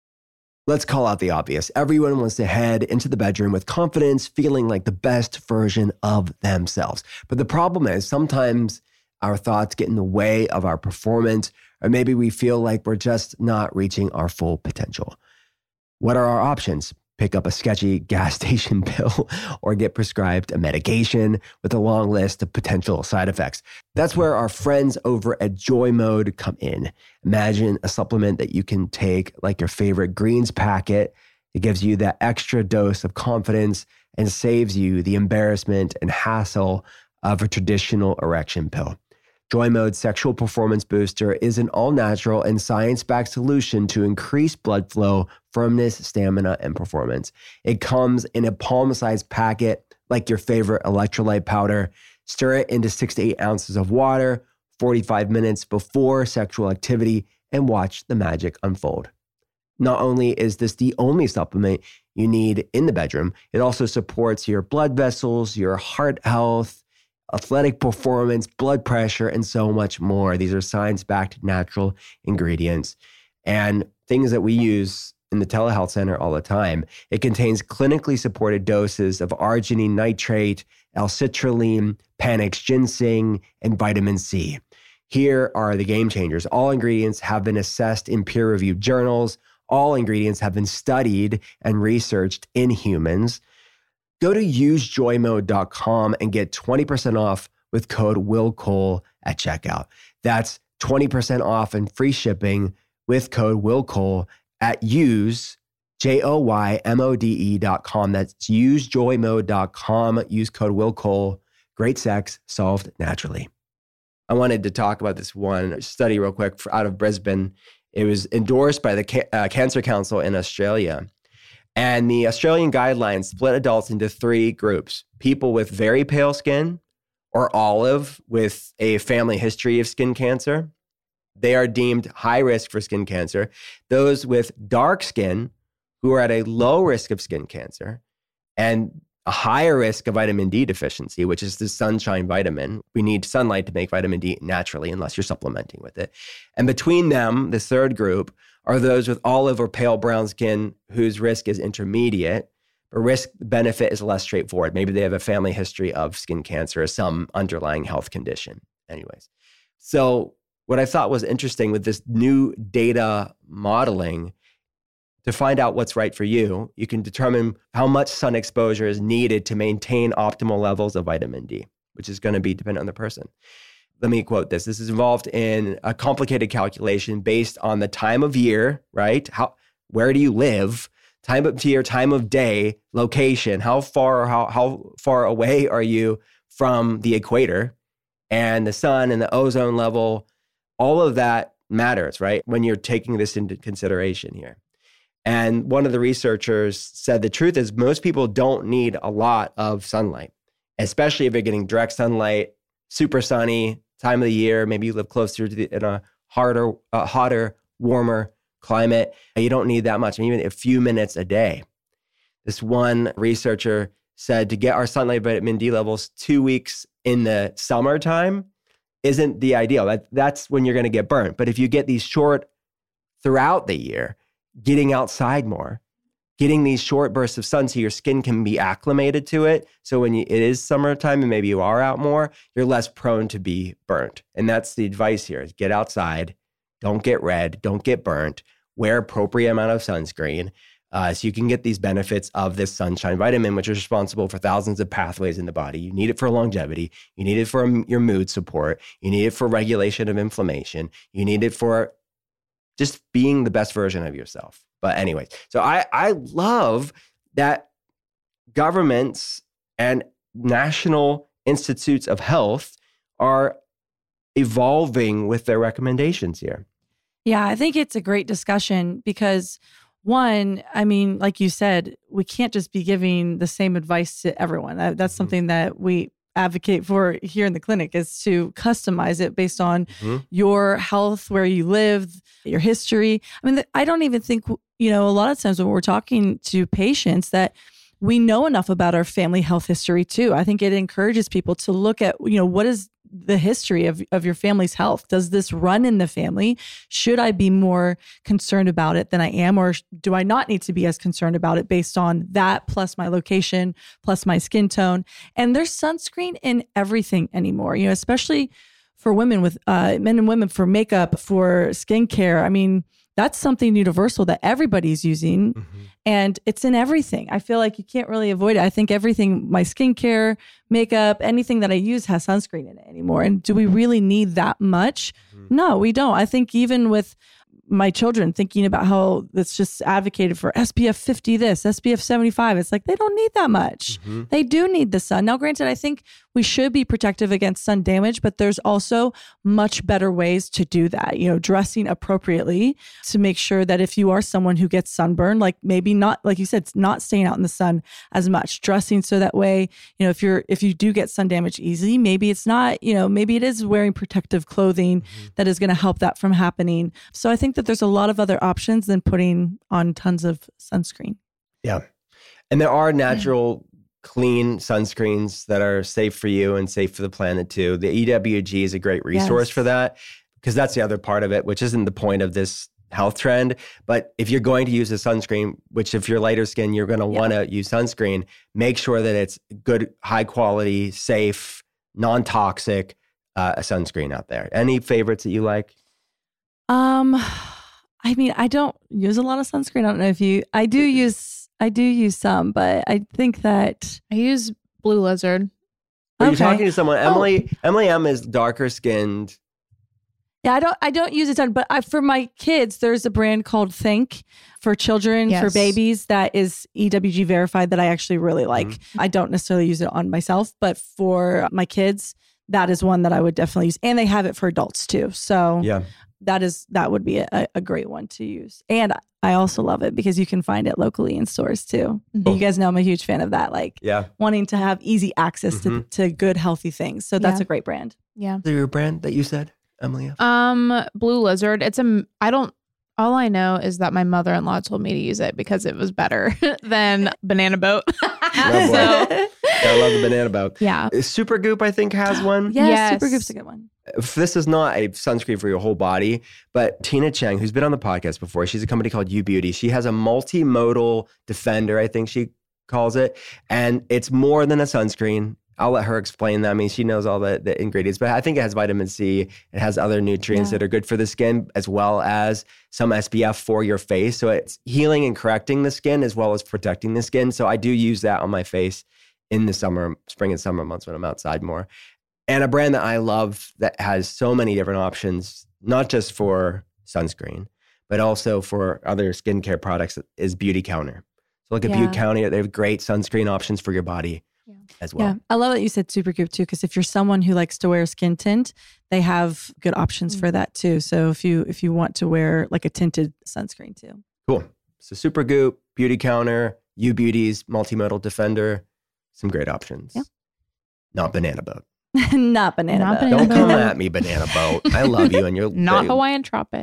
Let's call out the obvious. Everyone wants to head into the bedroom with confidence, feeling like the best version of themselves. But the problem is sometimes our thoughts get in the way of our performance, or maybe we feel like we're just not reaching our full potential. What are our options? Pick up a sketchy gas station pill or get prescribed a medication with a long list of potential side effects. That's where our friends over at JoyMode come in. Imagine a supplement that you can take like your favorite greens packet. It gives you that extra dose of confidence and saves you the embarrassment and hassle of a traditional erection pill. JoyMode Sexual Performance Booster is an all-natural and science-backed solution to increase blood flow, firmness, stamina, and performance. It comes in a palm-sized packet like your favorite electrolyte powder. Stir it into six to eight ounces of water, forty-five minutes before sexual activity, and watch the magic unfold. Not only is this the only supplement you need in the bedroom, it also supports your blood vessels, your heart health, athletic performance, blood pressure, and so much more. These are science-backed natural ingredients and things that we use in the telehealth center all the time. It contains clinically supported doses of arginine nitrate, L-citrulline, Panax ginseng, and vitamin C. Here are the game changers. All ingredients have been assessed in peer-reviewed journals. All ingredients have been studied and researched in humans. Go to use joy mode dot com and get twenty percent off with code WILCOL at checkout. That's twenty percent off and free shipping with code WILCOL at use, J O Y M O D E dot com. That's use joy mode dot com. Use code WILCOL. Great sex solved naturally. I wanted to talk about this one study real quick out of Brisbane. It was endorsed by the Ca- uh, Cancer Council in Australia. And the Australian guidelines split adults into three groups: people with very pale skin or olive with a family history of skin cancer. They are deemed high risk for skin cancer. Those with dark skin who are at a low risk of skin cancer and a higher risk of vitamin D deficiency, which is the sunshine vitamin. We need sunlight to make vitamin D naturally unless you're supplementing with it. And between them, the third group, are those with olive or pale brown skin whose risk is intermediate, but risk benefit is less straightforward. Maybe they have a family history of skin cancer or some underlying health condition. Anyways, so what I thought was interesting with this new data modeling, to find out what's right for you, you can determine how much sun exposure is needed to maintain optimal levels of vitamin D, which is going to be dependent on the person. Let me quote this. This is involved in a complicated calculation based on the time of year, right? How, where do you live? Time of year, time of day, location. How far, how, how far away are you from the equator? And the sun and the ozone level, all of that matters, right? When you're taking this into consideration here. And one of the researchers said the truth is most people don't need a lot of sunlight, especially if you're getting direct sunlight, super sunny time of the year. Maybe you live closer to the, in a harder, uh, hotter, warmer climate. You don't need that much, I mean, even a few minutes a day. This one researcher said to get our sunlight vitamin D levels two weeks in the summertime isn't the ideal. That, that's when you're going to get burnt. But if you get these short throughout the year, getting outside more, getting these short bursts of sun so your skin can be acclimated to it. So when you, it is summertime and maybe you are out more, you're less prone to be burnt. And that's the advice here is get outside, don't get red, don't get burnt, wear appropriate amount of sunscreen uh, so you can get these benefits of this sunshine vitamin, which is responsible for thousands of pathways in the body. You need it for longevity. You need it for your mood support. You need it for regulation of inflammation. You need it for just being the best version of yourself. But anyways, so I, I love that governments and national institutes of health are evolving with their recommendations here. Yeah, I think it's a great discussion because one, I mean, like you said, we can't just be giving the same advice to everyone. That's mm-hmm. something that we advocate for here in the clinic is to customize it based on mm-hmm. your health, where you live, your history. I mean, I don't even think, you know, a lot of times when we're talking to patients that we know enough about our family health history too. I think it encourages people to look at, you know, what is the history of, of your family's health? Does this run in the family? Should I be more concerned about it than I am? Or do I not need to be as concerned about it based on that plus my location, plus my skin tone? And there's sunscreen in everything anymore, you know, especially for women with uh, men and women for makeup, for skincare. I mean, that's something universal that everybody's using mm-hmm. and it's in everything. I feel like you can't really avoid it. I think everything, my skincare, makeup, anything that I use has sunscreen in it anymore. And do we really need that much? Mm-hmm. No, we don't. I think even with my children thinking about how it's just advocated for S P F fifty this, S P F seventy-five. It's like, they don't need that much. Mm-hmm. They do need the sun. Now, granted, I think we should be protective against sun damage, but there's also much better ways to do that. You know, dressing appropriately to make sure that if you are someone who gets sunburn, like maybe not, like you said, not staying out in the sun as much, dressing so that way, you know, if you're, if you do get sun damage easily, maybe it's not, you know, maybe it is wearing protective clothing mm-hmm. that is going to help that from happening. So I think that there's a lot of other options than putting on tons of sunscreen. Yeah. And there are natural clean sunscreens that are safe for you and safe for the planet too. The E W G is a great resource yes. for that, because that's the other part of it, which isn't the point of this health trend. But if you're going to use a sunscreen, which if you're lighter skin, you're going to yeah. want to use sunscreen, make sure that it's good, high quality, safe, non-toxic uh, sunscreen out there. Any favorites that you like? Um, I mean, I don't use a lot of sunscreen. I don't know if you, I do use, I do use some, but I think that I use Blue Lizard. Are okay. you talking to someone? Emily, oh. Emily M is darker skinned. Yeah, I don't, I don't use a ton, but I, for my kids, there's a brand called Think for children, yes. for babies that is E W G verified that I actually really like. Mm-hmm. I don't necessarily use it on myself, but for my kids, that is one that I would definitely use. And they have it for adults too. So yeah. That is that would be a, a great one to use. And I also love it because you can find it locally in stores too. Mm-hmm. You guys know I'm a huge fan of that, like yeah. wanting to have easy access mm-hmm. to, to good, healthy things. So that's yeah. a great brand. Yeah. Is there a brand that you said, Emily? Um, Blue Lizard. It's a, I don't, all I know is that my mother-in-law told me to use it because it was better than Banana Boat. Oh, so, I love the Banana Boat. Yeah. Supergoop, I think, has one. Yes, yes. Supergoop's a good one. This is not a sunscreen for your whole body, but Tina Cheng, who's been on the podcast before, she's a company called U Beauty. She has a multimodal defender, I think she calls it. And it's more than a sunscreen. I'll let her explain that. I mean, she knows all the, the ingredients, but I think it has vitamin C. It has other nutrients Yeah. that are good for the skin, as well as some S P F for your face. So it's healing and correcting the skin as well as protecting the skin. So I do use that on my face in the summer, spring and summer months when I'm outside more. And a brand that I love that has so many different options, not just for sunscreen, but also for other skincare products, is Beauty Counter. So look at Yeah. Beauty Counter. They have great sunscreen options for your body Yeah. as well. Yeah, I love that you said Supergoop too, because if you're someone who likes to wear skin tint, they have good options for that too. So if you if you want to wear like a tinted sunscreen too. Cool. So Supergoop, Beauty Counter, U Beauty's Multimodal Defender, some great options. Yeah. Not Banana Boat. Not banana. Not boat. banana Don't come boat. at me, Banana Boat. I love you, and you're Not Hawaiian Tropic.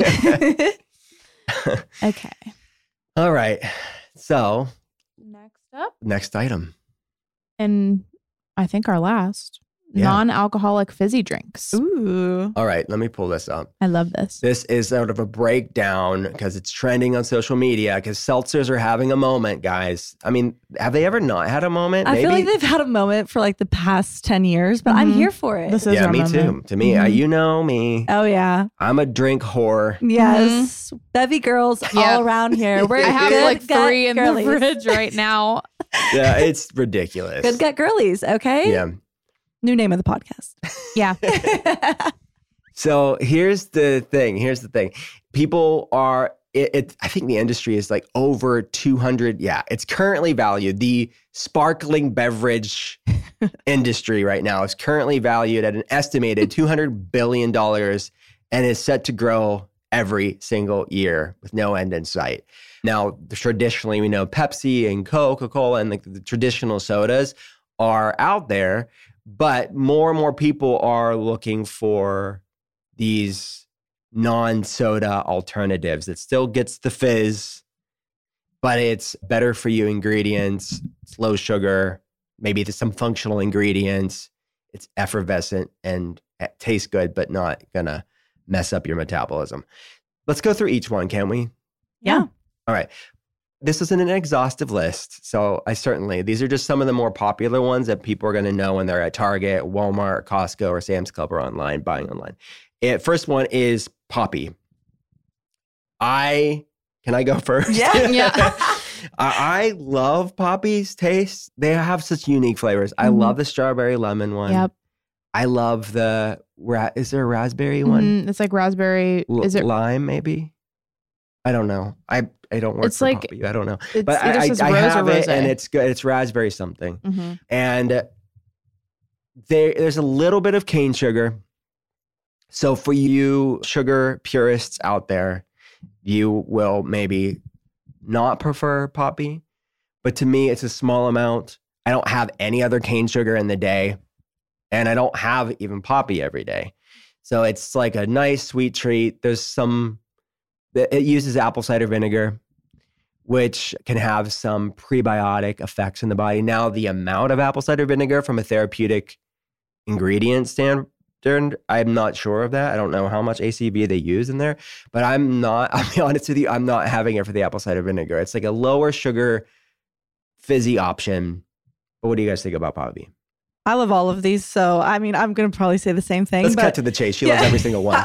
Okay. All right. So Next up, next item. and I think our last, Yeah. non-alcoholic fizzy drinks. Ooh. All right. Let me pull this up. I love this. This is sort of a breakdown because it's trending on social media because seltzers are having a moment, guys. I mean, have they ever not had a moment? I feel like they've had a moment for like the past ten years, but I'm Mhm. here for it. This is Yeah, our me moment. too. To me, uh, Mhm. you know me. oh yeah. I'm a drink whore. Yes. Bevy girls Yeah. all around here. We're I have good like gut three in girlies. the fridge right now. Yeah, it's ridiculous. Good gut girlies, okay? Yeah. New name of the podcast. Yeah. So here's the thing. Here's the thing. People are, it, it, I think the industry is like over two hundred. Yeah, it's currently valued. The sparkling beverage industry right now is currently valued at an estimated two hundred billion dollars and is set to grow every single year with no end in sight. Now, traditionally, we know Pepsi and Coca-Cola and like the traditional sodas are out there, but more and more people are looking for these non-soda alternatives that still gets the fizz, but it's better for you ingredients, it's low sugar, maybe there's some functional ingredients, it's effervescent and it tastes good, but not gonna mess up your metabolism. Let's go through each one, can we? Yeah. All right. This isn't an exhaustive list, so I certainly, these are just some of the more popular ones that people are going to know when they're at Target, Walmart, Costco, or Sam's Club or online, buying online. It, first one is Poppi. I, can I go first? Yeah. Yeah. I, I love Poppi's taste. They have such unique flavors. I Mhm. love the strawberry lemon one. Yep. I love the, ra- is there a raspberry one? Mhm. It's like raspberry. L- Is it? lime, maybe? I don't know. I, I don't work It's for like- Poppi. I don't know. It's But either I, I, says I rose have or it, rose. and it's good. It's raspberry something. hmm And there, there's a little bit of cane sugar. So for you sugar purists out there, you will maybe not prefer Poppi. But to me, it's a small amount. I don't have any other cane sugar in the day. And I don't have even Poppi every day. So it's like a nice sweet treat. There's some, it uses apple cider vinegar, which can have some prebiotic effects in the body. Now, the amount of apple cider vinegar from a therapeutic ingredient standard, I'm not sure of that. I don't know how much A C V they use in there, but I'm not, I'll be honest with you, I'm not having it for the apple cider vinegar. It's like a lower sugar, fizzy option. But what do you guys think about Poppi? I love all of these. So, I mean, I'm going to probably say the same thing. Let's but cut to the chase. She loves Yeah. every single one.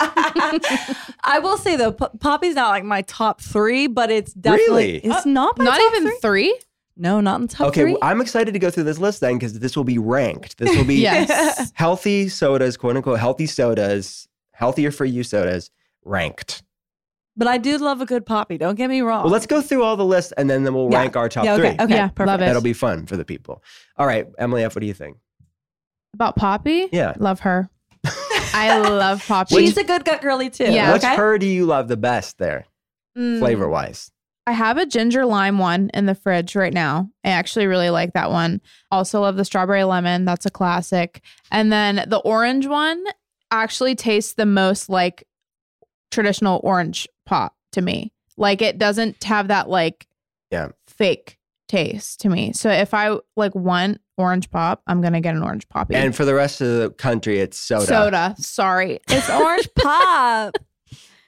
I will say though, P- Poppy's not like my top three, but it's definitely, Really? it's not my Not top even three. three. No, not in the top Okay, three. well, I'm excited to go through this list then because this will be ranked. This will be Yes. healthy sodas, quote unquote, healthy sodas, healthier for you sodas, ranked. But I do love a good Poppy. Don't get me wrong. Well, let's go through all the lists and then, then we'll Yeah. rank our top Yeah, okay, three. okay, Yeah, perfect. love it. That'll be fun for the people. All right, Emily F., what do you think? About Poppy? Yeah. Love her. I love Poppy. She's a good gut girly too. Yeah. Which Okay? her do you love the best there, Mm. flavor wise? I have a ginger lime one in the fridge right now. I actually really like that one. Also love the strawberry lemon. That's a classic. And then the orange one actually tastes the most like traditional orange pop to me. Like it doesn't have that like Yeah. fake taste to me. So if I like want orange pop, I'm going to get an orange poppy. And for the rest of the country, it's soda. Soda. Sorry. It's orange pop.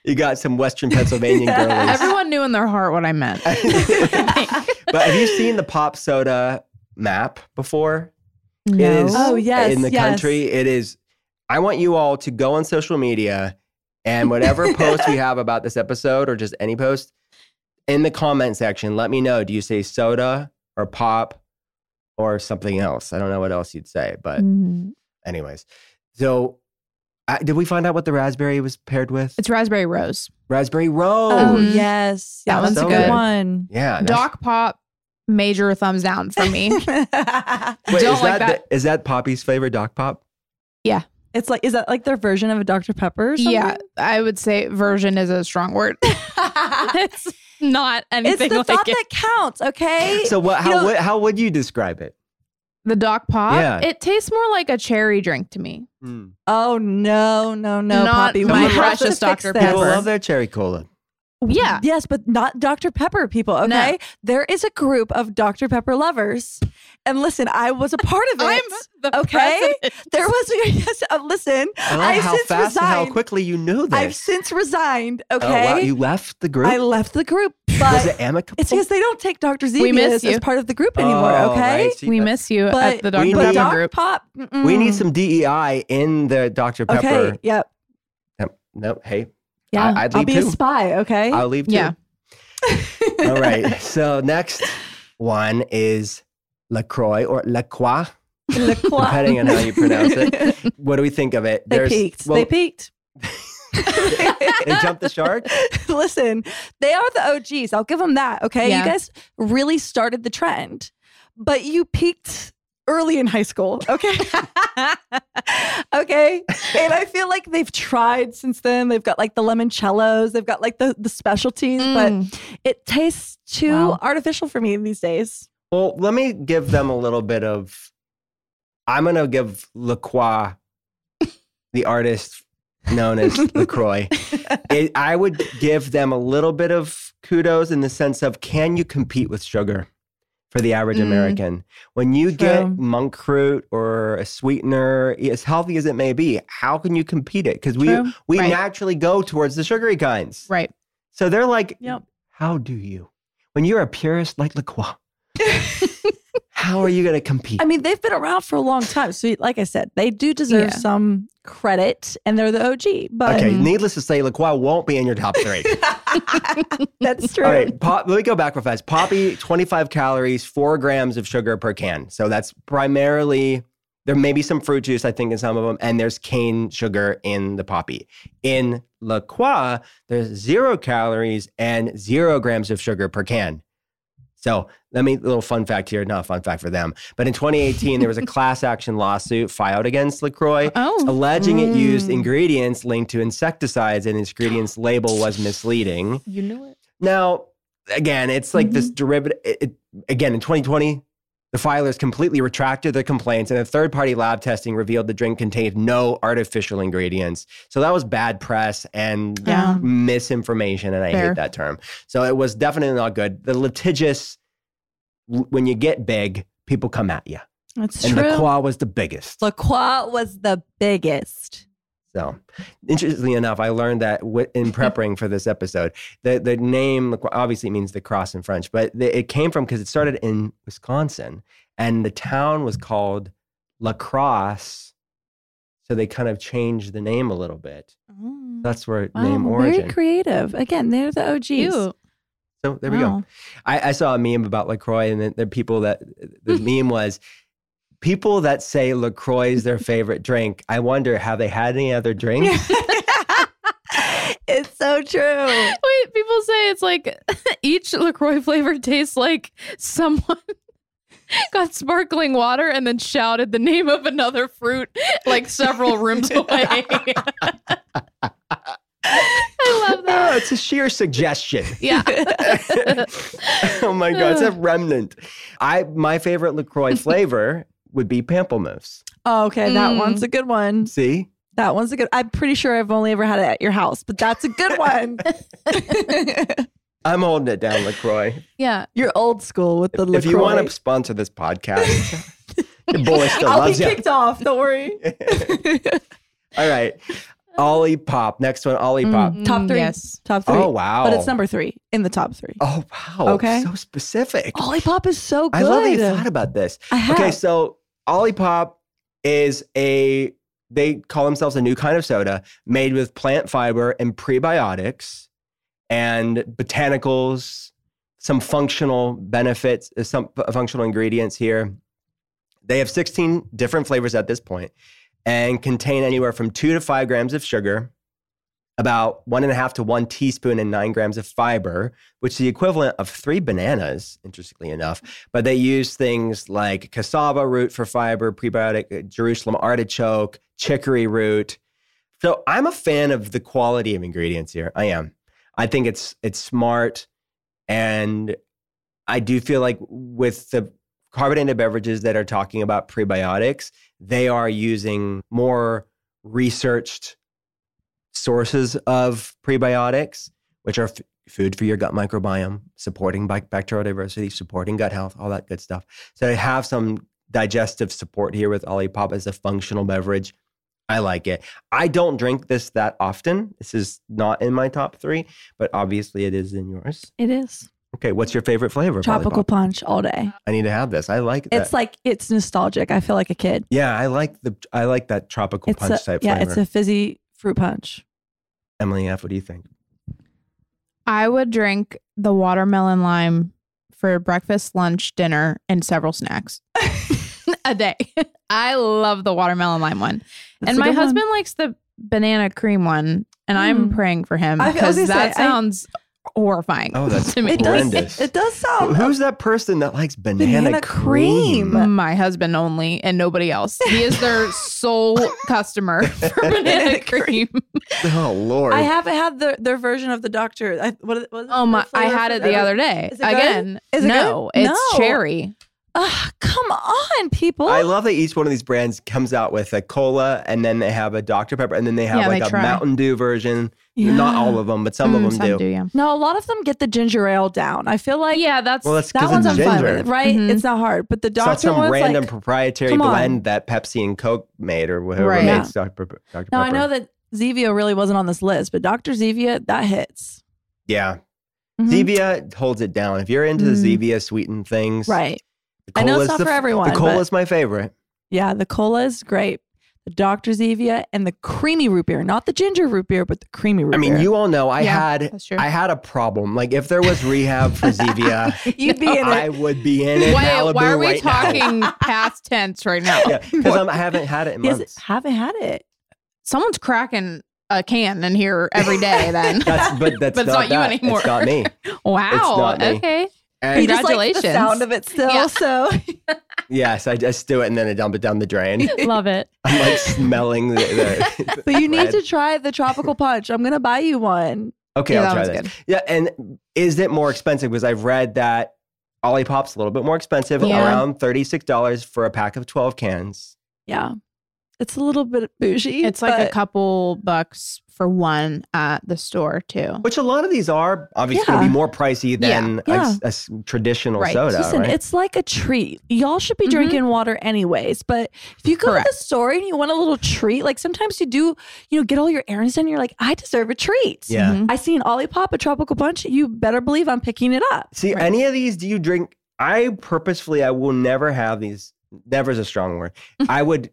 You got some Western Pennsylvania girlies. Everyone knew in their heart what I meant. But have you seen the pop soda map before? No. It is Oh, yes, in the yes. country. It is. I want you all to go on social media and whatever post we have about this episode or just any post in the comment section, let me know. Do you say soda or pop or something else? I don't know what else you'd say, but Mhm. anyways. So uh, did we find out what the raspberry was paired with? It's raspberry rose. Raspberry rose. Oh, Mhm. yes. That Yeah, one's that's a good. good one. Yeah. that's- Doc Pop, major thumbs down for me. Wait, don't is like that, that. The, is that Poppy's favorite Doc Pop? It's like, is that like their version of a Doctor Pepper or something? Yeah, I would say version is a strong word. It's not It's anything the like thought it. that counts, okay? So what? How You know- would how would you describe it? The Doc Pop, Yeah. it tastes more like a cherry drink to me. Mm. Oh, no, no, no, Not Poppy. my We have to precious fix Doctor this. People Pepper. love their cherry cola. Yeah. Yes, but not Doctor Pepper people, okay? No. There is a group of Doctor Pepper lovers. And listen, I was a part of it. I'm the okay? president. There was, yes, uh, listen, I love I've how since fast and how resigned. quickly you knew this. I've since resigned, Oh, okay? wow. You left the group? I left the group, Was but it amicable? it's because they don't take Doctor We miss Zevius as you. part of the group anymore, Oh, okay? right. See, We that- miss you But- at the We Doctor But need- Pepper Doc group. Pop, mm-mm. We need some D E I in the Doctor Pepper. Okay, yep. No, no, hey, Yeah, I- I'd I'll leave be too. a spy, okay? I'll leave too. Yeah. All right. So next one is LaCroix or LaCroix, depending on how you pronounce it. What do we think of it? They peaked. well, they peaked. they jumped the shark? Listen, they are the O Gs. I'll give them that. Okay. Yeah. You guys really started the trend, but you peaked early in high school. Okay. Okay. And I feel like they've tried since then. They've got like the limoncellos, they've got like the, the specialties, but Mm. it tastes too Wow. artificial for me these days. Well, let me give them a little bit of. I'm going to give LaCroix, the artist known as LaCroix. It, I would give them a little bit of kudos in the sense of, can you compete with sugar for the average Mm. American? When you True. get monk fruit or a sweetener, as healthy as it may be, how can you compete it? Because we True. we Right. naturally go towards the sugary kinds. Right. So they're like, Yep. how do you? When you're a purist like LaCroix, how are you going to compete? I mean, they've been around for a long time. So, like I said, they do deserve Yeah. some credit and they're the O G. But Okay, needless to say, LaCroix won't be in your top three. that's true. All right, pop, let me go back real fast. Poppy, twenty-five calories, four grams of sugar per can. So that's primarily, there may be some fruit juice, I think, in some of them, and there's cane sugar in the Poppy. In LaCroix, there's zero calories and zero grams of sugar per can. So let me, a little fun fact here, not a fun fact for them, but in twenty eighteen, there was a class action lawsuit filed against LaCroix, Oh. alleging it used Mm. ingredients linked to insecticides and its ingredients label was misleading. You knew it. Now, again, it's like this Mm-hmm. derivative. It, it- again, in twenty twenty, the filers completely retracted their complaints, and a third-party lab testing revealed the drink contained no artificial ingredients. So that was bad press and Yeah. misinformation, and I Fair. hate that term. So it was definitely not good. The litigious, when you get big, people come at you, That's and true. LaCroix was the biggest. LaCroix was the biggest. So, interestingly enough, I learned that w- in preparing for this episode, the the name LaCroix obviously means the cross in French, but the, it came from because it started in Wisconsin, and the town was called La Crosse, so they kind of changed the name a little bit. That's where Wow, name very origin. creative. Again, they're the O Gs. Cute. So there we go. Wow. I, I saw a meme about LaCroix, and the, the people that the meme was. People that say LaCroix is their favorite drink, I wonder, have they had any other drinks? It's so true. Wait, people say it's like each LaCroix flavor tastes like someone got sparkling water and then shouted the name of another fruit like several rooms away. I love No, that. it's a sheer suggestion. Yeah. Oh my god, it's a remnant. I my favorite LaCroix flavor would be pamplemousse. Oh, okay, that Mm. one's a good one. See? That one's a good. I'm pretty sure I've only ever had it at your house, but that's a good one. I'm holding it down, LaCroix. Yeah. You're old school with the LaCroix. If you want to sponsor this podcast, the boy still I'll be loves you. kicked off. Don't worry. All right. Olipop. Next one, Olipop. Mm, top three. Yes. Top three. Oh, wow. But it's number three in the top three. Oh, wow. Okay. So specific. Olipop is so good. I love that you thought about this. I have. Okay, so Olipop is a, they call themselves a new kind of soda made with plant fiber and prebiotics and botanicals, some functional benefits, some functional ingredients here. They have sixteen different flavors at this point and contain anywhere from two to five grams of sugar, about one and a half to one teaspoon and nine grams of fiber, which is the equivalent of three bananas, interestingly enough. But they use things like cassava root for fiber, prebiotic, Jerusalem artichoke, chicory root. So I'm a fan of the quality of ingredients here. I am. I think it's it's smart. And I do feel like with the carbonated beverages that are talking about prebiotics, they are using more researched sources of prebiotics, which are f- food for your gut microbiome, supporting bi- bacterial diversity, supporting gut health, all that good stuff. So they have some digestive support here with Olipop as a functional beverage. I like it. I don't drink this that often. This is not in my top three, but obviously it is in yours. It is. Okay, what's your favorite flavor? of Tropical Olipop? punch all day. I need to have this. I like that. It's like, it's nostalgic. I feel like a kid. Yeah, I like the I like that tropical It's punch a, type yeah, flavor. it's a fizzy fruit punch. Emily F., what do you think? I would drink the watermelon lime for breakfast, lunch, dinner, and several snacks a day. I love the watermelon lime one. That's and a my good one. husband likes the banana cream one. And I'm Mm. praying for him I- I was because gonna that say, I- sounds horrifying. Oh, that's to me. It does, horrendous. it does sound. Who's that person that likes banana, Banana cream? cream. My husband only and nobody else. He is their sole customer for banana cream. Oh, Lord. I haven't had the, their version of the doctor. I, what, what Oh my! I had it the other day. Is it good? Again, Is it no, good? it's No. cherry. Ugh, come on, people. I love that each one of these brands comes out with a cola and then they have a Doctor Pepper and then they have Yeah, like they a try. Mountain Dew version. Yeah. Not all of them, but some Mm, of them do. yeah. No, a lot of them get the ginger ale down. I feel like Yeah, that's Well, that's that because one's it's I'm fine ginger. with, right? Mhm. It's not hard, but the It's not doctor some one's random like, proprietary come on. blend that Pepsi and Coke made or whoever Right. made Yeah. Doctor Pepper. Doctor no, I Pepper. know that Zevia really wasn't on this list, but Doctor Zevia, that hits. Yeah. Mhm. Zevia holds it down. If you're into Mm. the Zevia sweetened things. Right. the I know it's cola's not the for f- everyone, The cola but- is my favorite. Yeah, the cola is great. The Doctor Zevia and the creamy root beer, not the ginger root beer, but the creamy root I mean, beer. you all know I Yeah, had that's true. I had a problem. Like if there was rehab for Zevia, You'd be in I it. would be in it. Why, Malibu why are we right now. talking past tense right now? Yeah, because I haven't had it in Yes, months. haven't had it. Someone's cracking a can in here every day. Then, That's but that's But it's not, not you that. anymore. It's not me. wow. It's not me. Okay. And He just likes Congratulations. the sound of it still. Yeah. So yes, I just do it and then I dump it down the drain. Love it. I'm like smelling the. the But you need bread. to try the tropical punch. I'm gonna buy you one. Okay, Yeah, I'll that try was this. Yeah, and is it more expensive? Because I've read that Olipop's a little bit more expensive, Yeah. around thirty-six dollars for a pack of twelve cans. Yeah. It's a little bit bougie. It's like a but couple bucks for one at the store too. Which a lot of these are obviously going to Yeah. be more pricey than a- Yeah. a, s- traditional Right. soda, Listen, right? it's like a treat. Y'all should be Mhm. drinking water anyways. But if you go Correct. to the store and you want a little treat, like sometimes you do, you know, get all your errands done. You're like, I deserve a treat. Yeah. Mhm. I see an Olipop, a tropical punch. You better believe I'm picking it up. See, Right. any of these do you drink? I purposefully, I will never have these. Never is a strong word. I would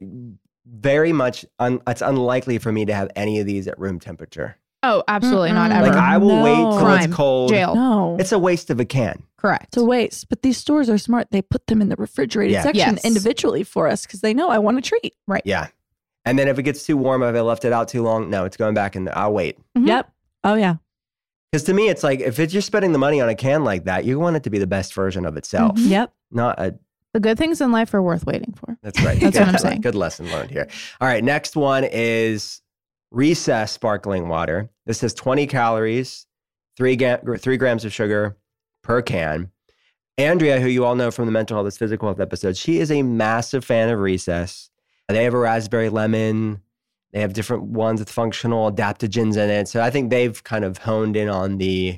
very much, un, it's unlikely for me to have any of these at room temperature. Oh, absolutely not Mm-mm. ever. Like I will No. wait till Crime. it's cold. Jail. No. It's a waste of a can. Correct. It's a waste. But these stores are smart. They put them in the refrigerated Yeah. section Yes. individually for us because they know I want a treat. Yeah. And then if it gets too warm, if I left it out too long, no, it's going back and I'll wait. Mhm. Yep. Oh, yeah. Because to me, it's like if it's, you're spending the money on a can like that, you want it to be the best version of itself, Mhm. Yep. not a. The good things in life are worth waiting for. That's right. That's Good- what I'm saying. Good lesson learned here. All right, next one is Recess sparkling water. This has twenty calories, three ga- three grams of sugar per can. Andrea, who you all know from the mental health is physical health episode, she is a massive fan of Recess. They have a raspberry lemon. They have different ones with functional adaptogens in it. So I think they've kind of honed in on the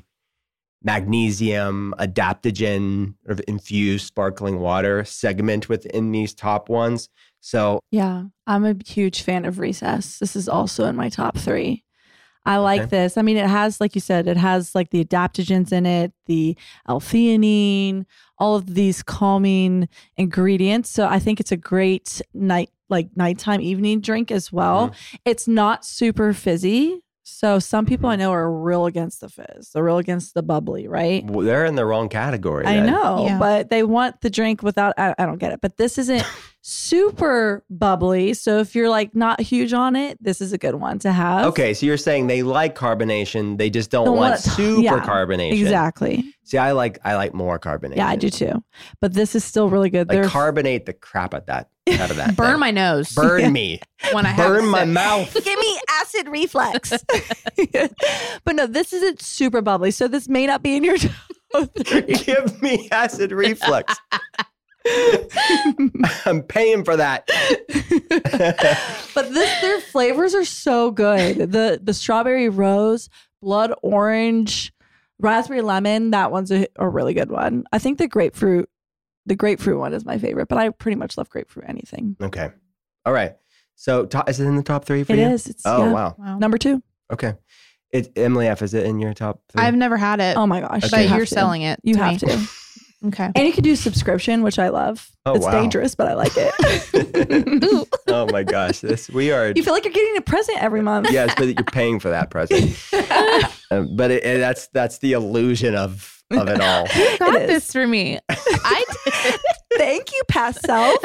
magnesium adaptogen sort of infused sparkling water segment within these top ones. So Yeah, I'm a huge fan of Recess. This is also in my top three. I like Okay. this. I mean, it has, like you said, it has like the adaptogens in it, the L-theanine, all of these calming ingredients. So I think it's a great night, like nighttime evening drink as well. Mm-hmm. It's not super fizzy. So some people I know are real against the fizz. They're real against the bubbly, right? well, they're in the wrong category. I then. know, Yeah. but they want the drink without, I, I don't get it. But this isn't super bubbly. So if you're like not huge on it, this is a good one to have. Okay, so you're saying they like carbonation, they just don't, Don't want, want it- super yeah, carbonation. Exactly. See, I like I like more carbonation. Yeah, I do too. But this is still really good. Like They're- carbonate the crap out that out of that. Burn thing. my nose. burn me, when I have burn a my sip. mouth. Give me acid reflux. But no, this isn't super bubbly. So this may not be in your top three. Give me acid reflux. I'm paying for that. But this, their flavors are so good. The the strawberry rose, blood orange, raspberry lemon. That one's a, a really good one. I think the grapefruit, the grapefruit one is my favorite. But I pretty much love grapefruit anything. Okay, all right. So to- is it in the top three for It you? is. It's Oh yeah. wow. Wow. Number two. Okay. It, Emily F, is it in your top three? I've never had it, Oh my gosh. Okay. but You have you're to. selling it. You to have me. to. Okay. And you can do subscription, which I love. Oh, it's wow. dangerous, but I like it. Oh my gosh, this we are. You feel like you're getting a present every month. Yes, but you're paying for that present. Uh, but it, it- that's that's the illusion of of it all. You got It is. this for me. I did. Thank you, past self.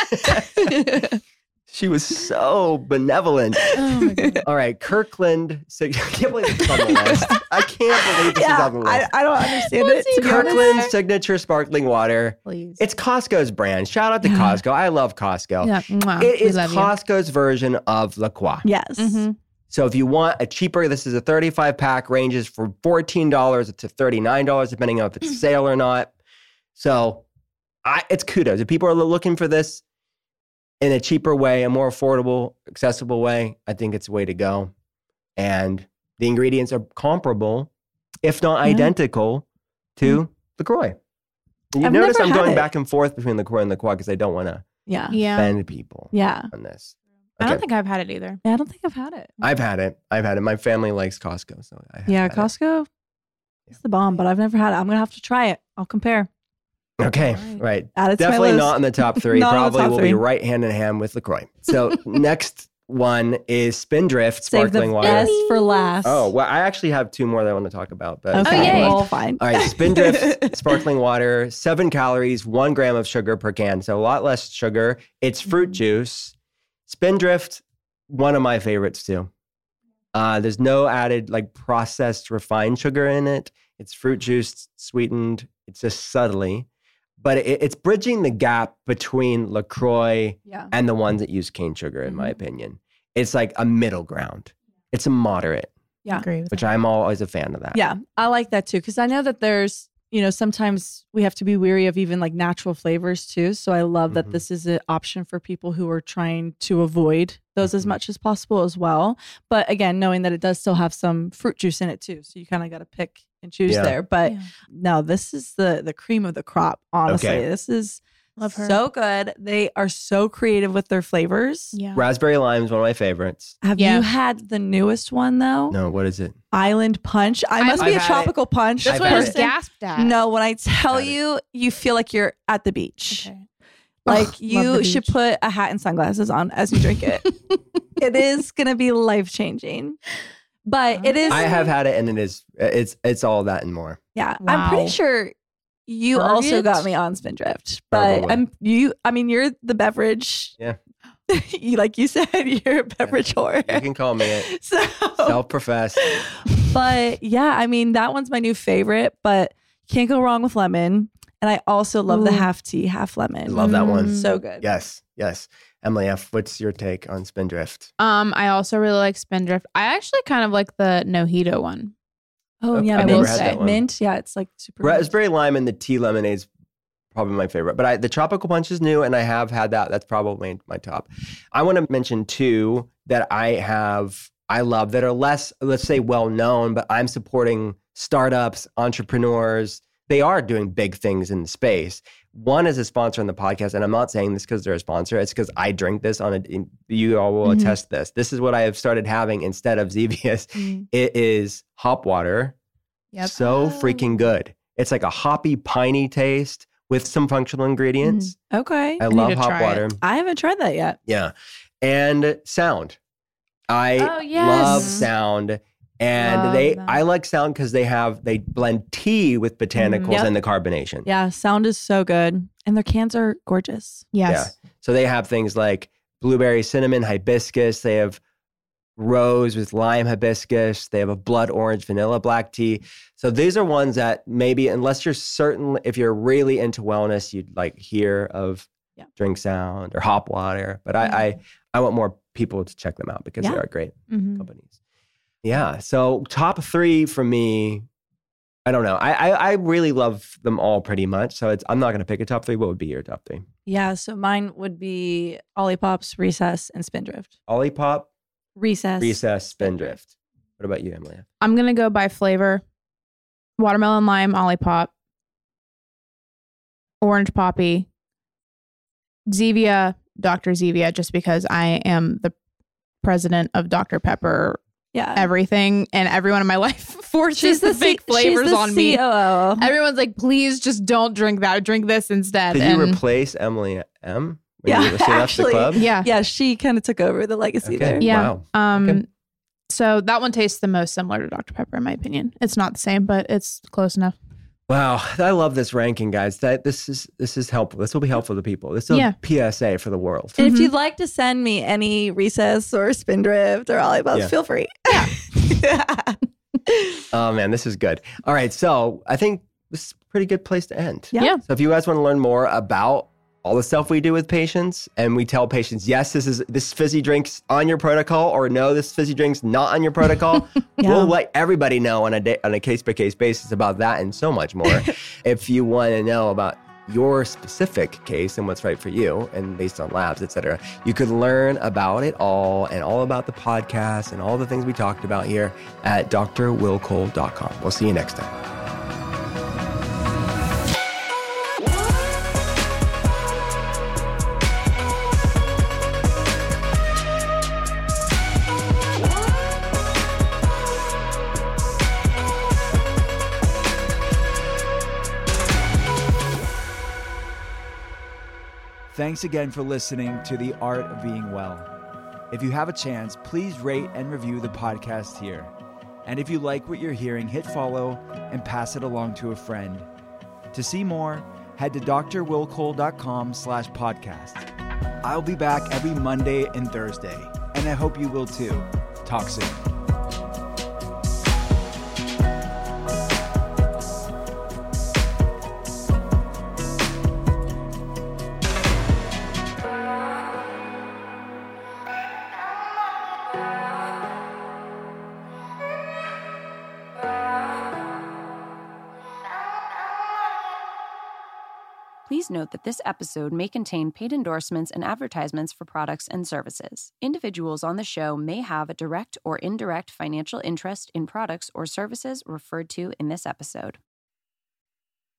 She was so benevolent. Oh my God. All right, Kirkland. So, I can't believe this is on the list. I can't believe this is yeah, on the I, list. I don't understand What's it. To he be doing? honest. Kirkland Signature Sparkling Water. Please. It's Costco's brand. Shout out to Yeah. Costco. I love Costco. yeah. Mwah. It We is love you. Costco's version of La Croix. Yes. Mhm. So if you want a cheaper, this is a thirty-five pack, ranges from fourteen dollars to thirty-nine dollars, depending on if it's sale or not. So I, it's kudos. If people are looking for this in a cheaper way, a more affordable, accessible way, I think it's the way to go. And the ingredients are comparable, if not Yeah. identical, to LaCroix. And you I've notice never I'm had going it. back and forth between LaCroix and LaCroix because I don't want to Yeah. Yeah. offend people Yeah. on this. I don't Okay. think I've had it either. Yeah, I don't think I've had it. I've had it. I've had it. My family likes Costco, so I have Yeah, had it. Costco. It's the bomb, but I've never had it. I'm gonna have to try it. I'll compare. Okay, All right. right. Add it to my Definitely list. not in the top three. Not in the Probably top will three. be right hand in hand with LaCroix. So next one is Spindrift Save the Sparkling Water. best for last. Oh, well, I actually have two more that I want to talk about. But Okay. Oh, yay. Well, fine. All right, Spindrift Sparkling Water, seven calories, one gram of sugar per can. So a lot less sugar. It's fruit juice. Spindrift, one of my favorites too. Uh, there's no added like processed refined sugar in it. It's fruit juice sweetened. It's just subtly, but it, it's bridging the gap between LaCroix Yeah. and the ones that use cane sugar, in my Mhm. opinion. It's like a middle ground. It's a moderate, Yeah. Agree with which that. I'm always a fan of that. Yeah, I like that too because I know that there's, you know, sometimes we have to be weary of even like natural flavors too. So I love Mhm. that this is an option for people who are trying to avoid those as Mhm. much as possible as well. But again, knowing that it does still have some fruit juice in it too, so you kind of got to pick and choose Yeah. there. But Yeah. no, this is the the cream of the crop. Honestly, Okay. this is Love her. so good. They are so creative with their flavors. Yeah. Raspberry lime is one of my favorites. Have Yeah. you had the newest one though? No, what is it? Island Punch. I must I've be a had it. tropical punch. That's I've what I had was it. gasped at. No, when I tell Had it. you, you feel like you're at the beach. Okay. Like Ugh, love you the should beach. put a hat and sunglasses on as you drink it. It is going to be life changing. But it is. I have had it, and it is it's it's all that and more. Yeah, I'm Wow. pretty sure you Target? also got me on Spindrift. But Probably. I'm you. I mean, you're the beverage. Yeah. you like you said, you're a beverage whore. You can call me it. So, Self-professed. but yeah, I mean that one's my new favorite. But can't go wrong with lemon. And I also love the Ooh. half tea, half lemon. I love that one. So good. Yes, yes. Emily F, what's your take on Spindrift? Um, I also really like Spindrift. I actually kind of like the Nojito one. Oh I've- yeah, I've mint. never had that one. Mint. Yeah, it's like super. mint. Raspberry lime and the tea lemonade's probably my favorite. But I, the tropical punch is new, and I have had that. That's probably my top. I want to mention two that I have, I love that are less, let's say, well known. But I'm supporting startups, entrepreneurs they are doing big things in the space. One is a sponsor on the podcast, and I'm not saying this because they're a sponsor. It's because I drink this on a, you all will Mhm. attest this. This is what I have started having instead of Zevious. Mhm. It is hop water. Yep. So Oh. freaking good. It's like a hoppy, piney taste with some functional ingredients. Okay. I need love to hop try water. it. I haven't tried that yet. Yeah. And sound. I Oh, yes. love sound. And Love they them. I like sound because they have they blend tea with botanicals Mhm. Yep. and the carbonation. Yeah, sound is so good. And their cans are gorgeous. Yes. So they have things like blueberry cinnamon hibiscus. They have rose with lime hibiscus. They have a blood orange vanilla black tea. So these are ones that maybe, unless you're certain, if you're really into wellness, you'd like hear of Yeah. Drink Sound or Hop Water. But I, Mhm. I, I want more people to check them out because they Yeah. are great Mhm. companies. Yeah. So top three for me, I don't know. I, I, I really love them all pretty much. So it's, I'm not going to pick a top three. What would be your top three? Yeah, so mine would be Olipop's, Recess, and Spindrift. Olipop, Recess. Recess, Spindrift. What about you, Emily? I'm going to go by flavor. Watermelon lime Olipop. Orange poppy. Zevia, Doctor Zevia, just because I am the president of Doctor Pepper Yeah. everything, and everyone in my life forces the C- fake flavors she's the on me. C O O. Everyone's like, please just don't drink that. Drink this instead. Did and you replace Emily M? When Yeah, you, she left actually, the club? yeah. Yeah, she kind of took over the legacy Okay. there. Yeah. Wow. Um Okay. So that one tastes the most similar to Doctor Pepper, in my opinion. It's not the same, but it's close enough. Wow, I love this ranking, guys. That this is this is helpful. This will be helpful to people. This is a Yeah. P S A for the world. And if Mhm. you'd like to send me any Recess or Spindrift or Olipop, Yeah. feel free. Yeah. Oh man, this is good. All right, so I think this is a pretty good place to end. Yeah. Yeah. So if you guys want to learn more about all the stuff we do with patients, and we tell patients, yes, this is this fizzy drink's on your protocol, or no, this fizzy drink's not on your protocol. Yeah. We'll let everybody know on a day, on a case by case basis about that and so much more. If you want to know about your specific case and what's right for you, and based on labs, et cetera, you could learn about it all and all about the podcast and all the things we talked about here at D R will cole dot com. We'll see you next time. Thanks again for listening to The Art of Being Well. If you have a chance, please rate and review the podcast here. And if you like what you're hearing, hit follow and pass it along to a friend. To see more, head to D R will cole dot com slash podcast. I'll be back every Monday and Thursday, and I hope you will too. Talk soon. Please note that this episode may contain paid endorsements and advertisements for products and services. Individuals on the show may have a direct or indirect financial interest in products or services referred to in this episode.